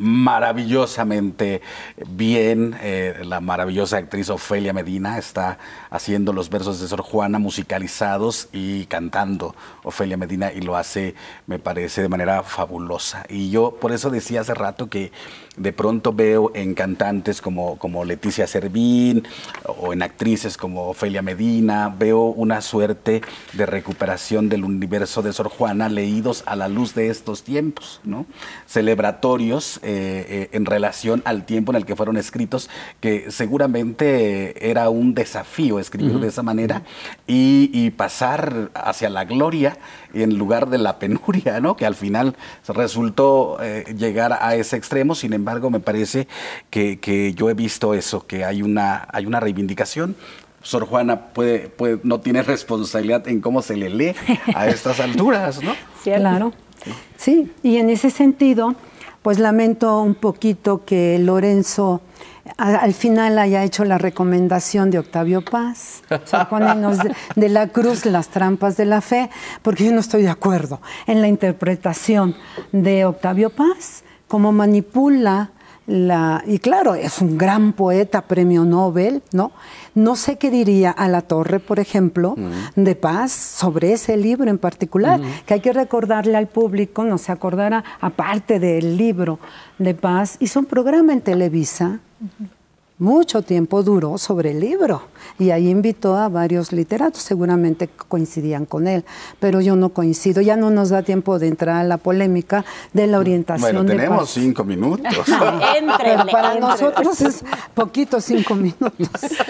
maravillosamente bien. Eh, la maravillosa actriz Ofelia Medina está haciendo los versos de Sor Juana musicalizados y cantando Ofelia Medina, y lo hace, me parece, de manera fabulosa. Y yo por eso decía hace rato que de pronto veo en cantantes como, como Leticia Servín o en actrices como Ofelia Medina, veo una suerte de recuperación del universo de Sor Juana leídos a la luz de estos tiempos, ¿no? Celebratorios eh, eh, en relación al tiempo en el que fueron escritos, que seguramente era un desafío escribir uh-huh. de esa manera y, y pasar hacia la gloria en lugar de la penuria, ¿no? Que al final resultó eh, llegar a ese extremo. Sin embargo, me parece que, que yo he visto eso, que hay una, hay una reivindicación. Sor Juana puede, puede, no tiene responsabilidad en cómo se le lee a estas alturas, ¿no? Sí, claro. Sí, y en ese sentido, pues lamento un poquito que Lorenzo a, al final haya hecho la recomendación de Octavio Paz, Sor Juana Inés de, de la Cruz, Las trampas de la fe, porque yo no estoy de acuerdo en la interpretación de Octavio Paz, cómo manipula la... Y claro, es un gran poeta, premio Nobel, ¿no? No sé qué diría Alatorre, por ejemplo, uh-huh. de Paz sobre ese libro en particular, uh-huh. que hay que recordarle al público, no se acordara, aparte del libro de Paz, hizo un programa en Televisa, uh-huh. mucho tiempo duró sobre el libro, y ahí invitó a varios literatos, seguramente coincidían con él, pero yo no coincido, ya no nos da tiempo de entrar a la polémica de la orientación bueno, de tenemos Paz. cinco minutos. Éntrele, para éntrele. nosotros es poquito cinco minutos.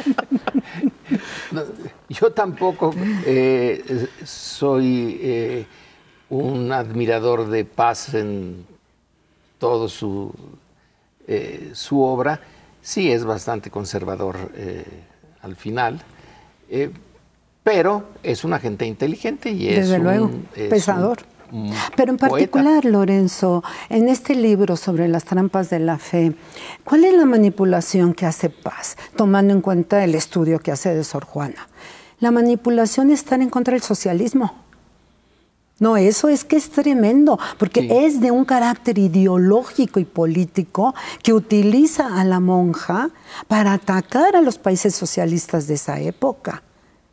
No, yo tampoco eh, soy eh, un admirador de Paz en todo su, eh, su obra. Sí es bastante conservador eh, al final, eh, pero es una gente inteligente y es Desde un, luego, es pensador. Un, un pero en particular, poeta. Lorenzo, en este libro sobre las trampas de la fe, ¿cuál es la manipulación que hace Paz, tomando en cuenta el estudio que hace de Sor Juana? La manipulación es estar en contra del socialismo. No, eso es que es tremendo, porque sí. es de un carácter ideológico y político que utiliza a la monja para atacar a los países socialistas de esa época.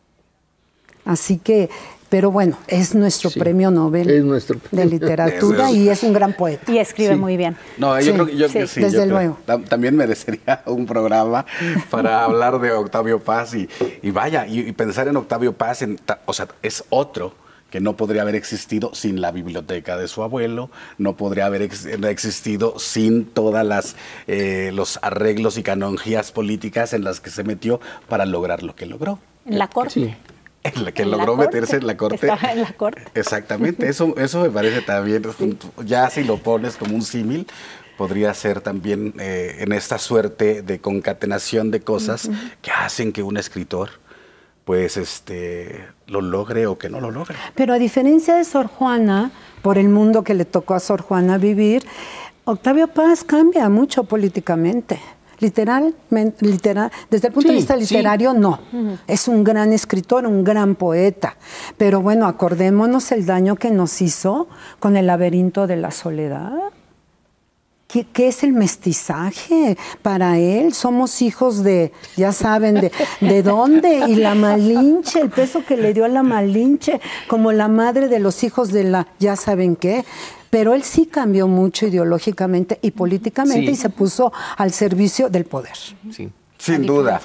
Así que, pero bueno, es nuestro sí, premio Nobel es nuestro premio. de literatura y es un gran poeta. Y escribe sí. muy bien. No, yo sí, creo que yo, sí, sí, desde yo luego. Creo, también merecería un programa para hablar de Octavio Paz y, y vaya, y, y pensar en Octavio Paz, en, o sea, es otro que no podría haber existido sin la biblioteca de su abuelo, no podría haber ex existido sin todas las eh, los arreglos y canonjías políticas en las que se metió para lograr lo que logró. En la corte. Sí. En la que en logró la meterse en la corte. Estaba en la corte. Exactamente, eso, eso me parece también, sí. ya si lo pones como un símil, podría ser también eh, en esta suerte de concatenación de cosas uh-huh. que hacen que un escritor pues este lo logre o que no lo logre. Pero a diferencia de Sor Juana, por el mundo que le tocó a Sor Juana vivir, Octavio Paz cambia mucho políticamente. Literal, literal, desde el punto sí, de vista literario, sí. no. Uh-huh. Es un gran escritor, un gran poeta. Pero bueno, acordémonos el daño que nos hizo con el laberinto de la soledad. ¿Qué, ¿Qué es el mestizaje para él? Somos hijos de, ya saben, de, de dónde, y la Malinche, el peso que le dio a la Malinche, como la madre de los hijos de la, ya saben qué. Pero él sí cambió mucho ideológicamente y políticamente sí. y se puso al servicio del poder. Sí. Sin duda.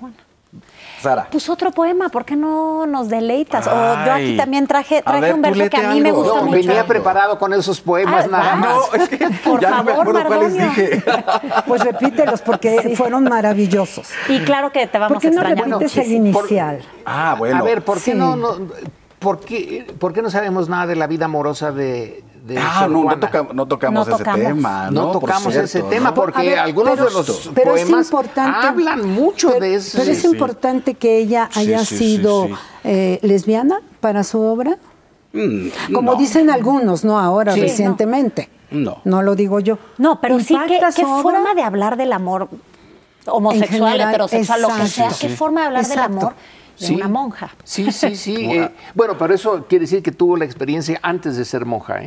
Sara. Pues otro poema, ¿por qué no nos deleitas? Ay, o yo aquí también traje, traje ver, un verso que a mí algo. me gusta no, mucho. Venía preparado con esos poemas ah, nada más. No, es que por ya favor, no me acuerdo cuáles dije. Pues repítelos porque sí. fueron maravillosos. Y claro que te vamos a extrañar. ¿Por qué no repites el inicial? Por, ah, bueno. A ver, ¿por qué sí. no, no por qué, por qué no sabemos nada de la vida amorosa de de ah, no, no, toca, no tocamos no ese tocamos. tema. No, no tocamos por cierto, ese tema porque ver, algunos pero, de los pero poemas es hablan mucho pero, de eso. Pero es sí, importante sí. que ella haya sí, sí, sido sí, sí. Eh, lesbiana para su obra. Mm, Como no. dicen algunos, no ahora, sí, recientemente. No. No lo digo yo. No, pero sí, ¿qué, qué obra? forma de hablar del amor homosexual, general, heterosexual, exacto. lo que sea? Sí, sí. ¿Qué forma de hablar Exacto. del amor de sí. una monja? Sí, sí, sí. eh, bueno, pero eso quiere decir que tuvo la experiencia antes de ser monja, ¿eh?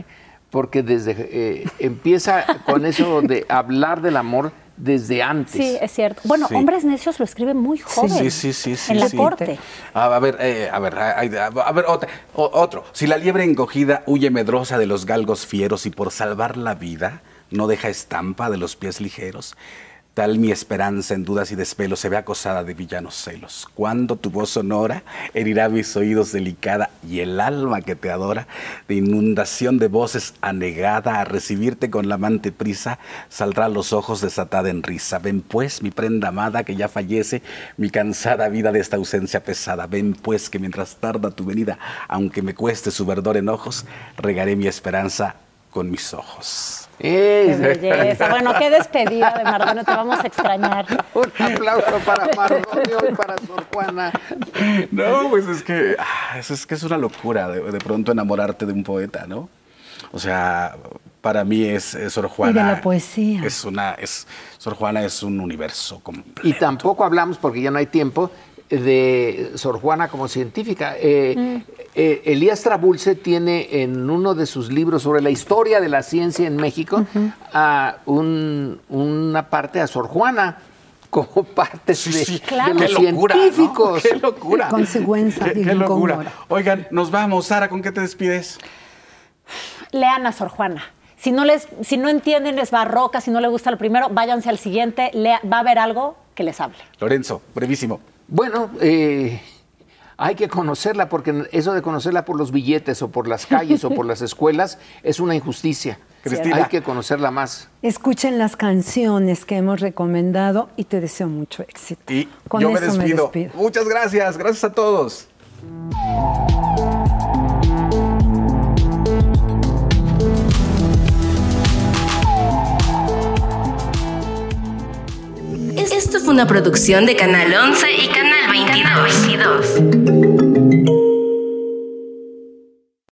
porque desde eh, empieza con eso de hablar del amor desde antes. Sí, es cierto. Bueno, Sí. Hombres Necios lo escribe muy joven. Sí, sí, sí, sí. En la sí. corte. A, a ver, eh, a ver, a, a- a ver, otra- o- otro. Si la liebre encogida huye medrosa de los galgos fieros y por salvar la vida no deja estampa de los pies ligeros, tal mi esperanza en dudas y desvelos se ve acosada de villanos celos. Cuando tu voz sonora herirá mis oídos delicada y el alma que te adora, de inundación de voces anegada a recibirte con la amante prisa, saldrá a los ojos desatada en risa. Ven pues, mi prenda amada que ya fallece, mi cansada vida de esta ausencia pesada. Ven pues que mientras tarda tu venida, aunque me cueste su verdor en ojos, regaré mi esperanza con mis ojos. Qué Es- belleza. Bueno, qué despedida de Mardonio, te vamos a extrañar. Un aplauso para Mardonio y para Sor Juana. No, pues es que, ah, es, es que es una locura de, de pronto enamorarte de un poeta, ¿no? O sea, para mí es, es Sor Juana. Y de la poesía. Es una, es, Sor Juana es un universo completo. Y tampoco hablamos, porque ya no hay tiempo, de Sor Juana como científica. Eh, Mm. eh, Elías Trabulce tiene en uno de sus libros sobre la historia de la ciencia en México a un- una parte a Sor Juana como parte Sí, de, sí, de claro. los Qué locura, ¿no? científicos. Qué locura. Con Sigüenza Qué, y qué con locura. Góngora. Oigan, nos vamos. Sara, ¿con qué te despides? Lean a Sor Juana. Si no, les, si no entienden, es barroca, si no les gusta el primero, váyanse al siguiente, lea, va a haber algo que les hable. Lorenzo, brevísimo. Bueno, eh, hay que conocerla, porque eso de conocerla por los billetes o por las calles o por las escuelas es una injusticia. Cristina. Hay que conocerla más. Escuchen las canciones que hemos recomendado y te deseo mucho éxito. Y Con yo me eso despido. despido. Muchas gracias. Gracias a todos. Esto fue una producción de Canal once y Canal veintidós.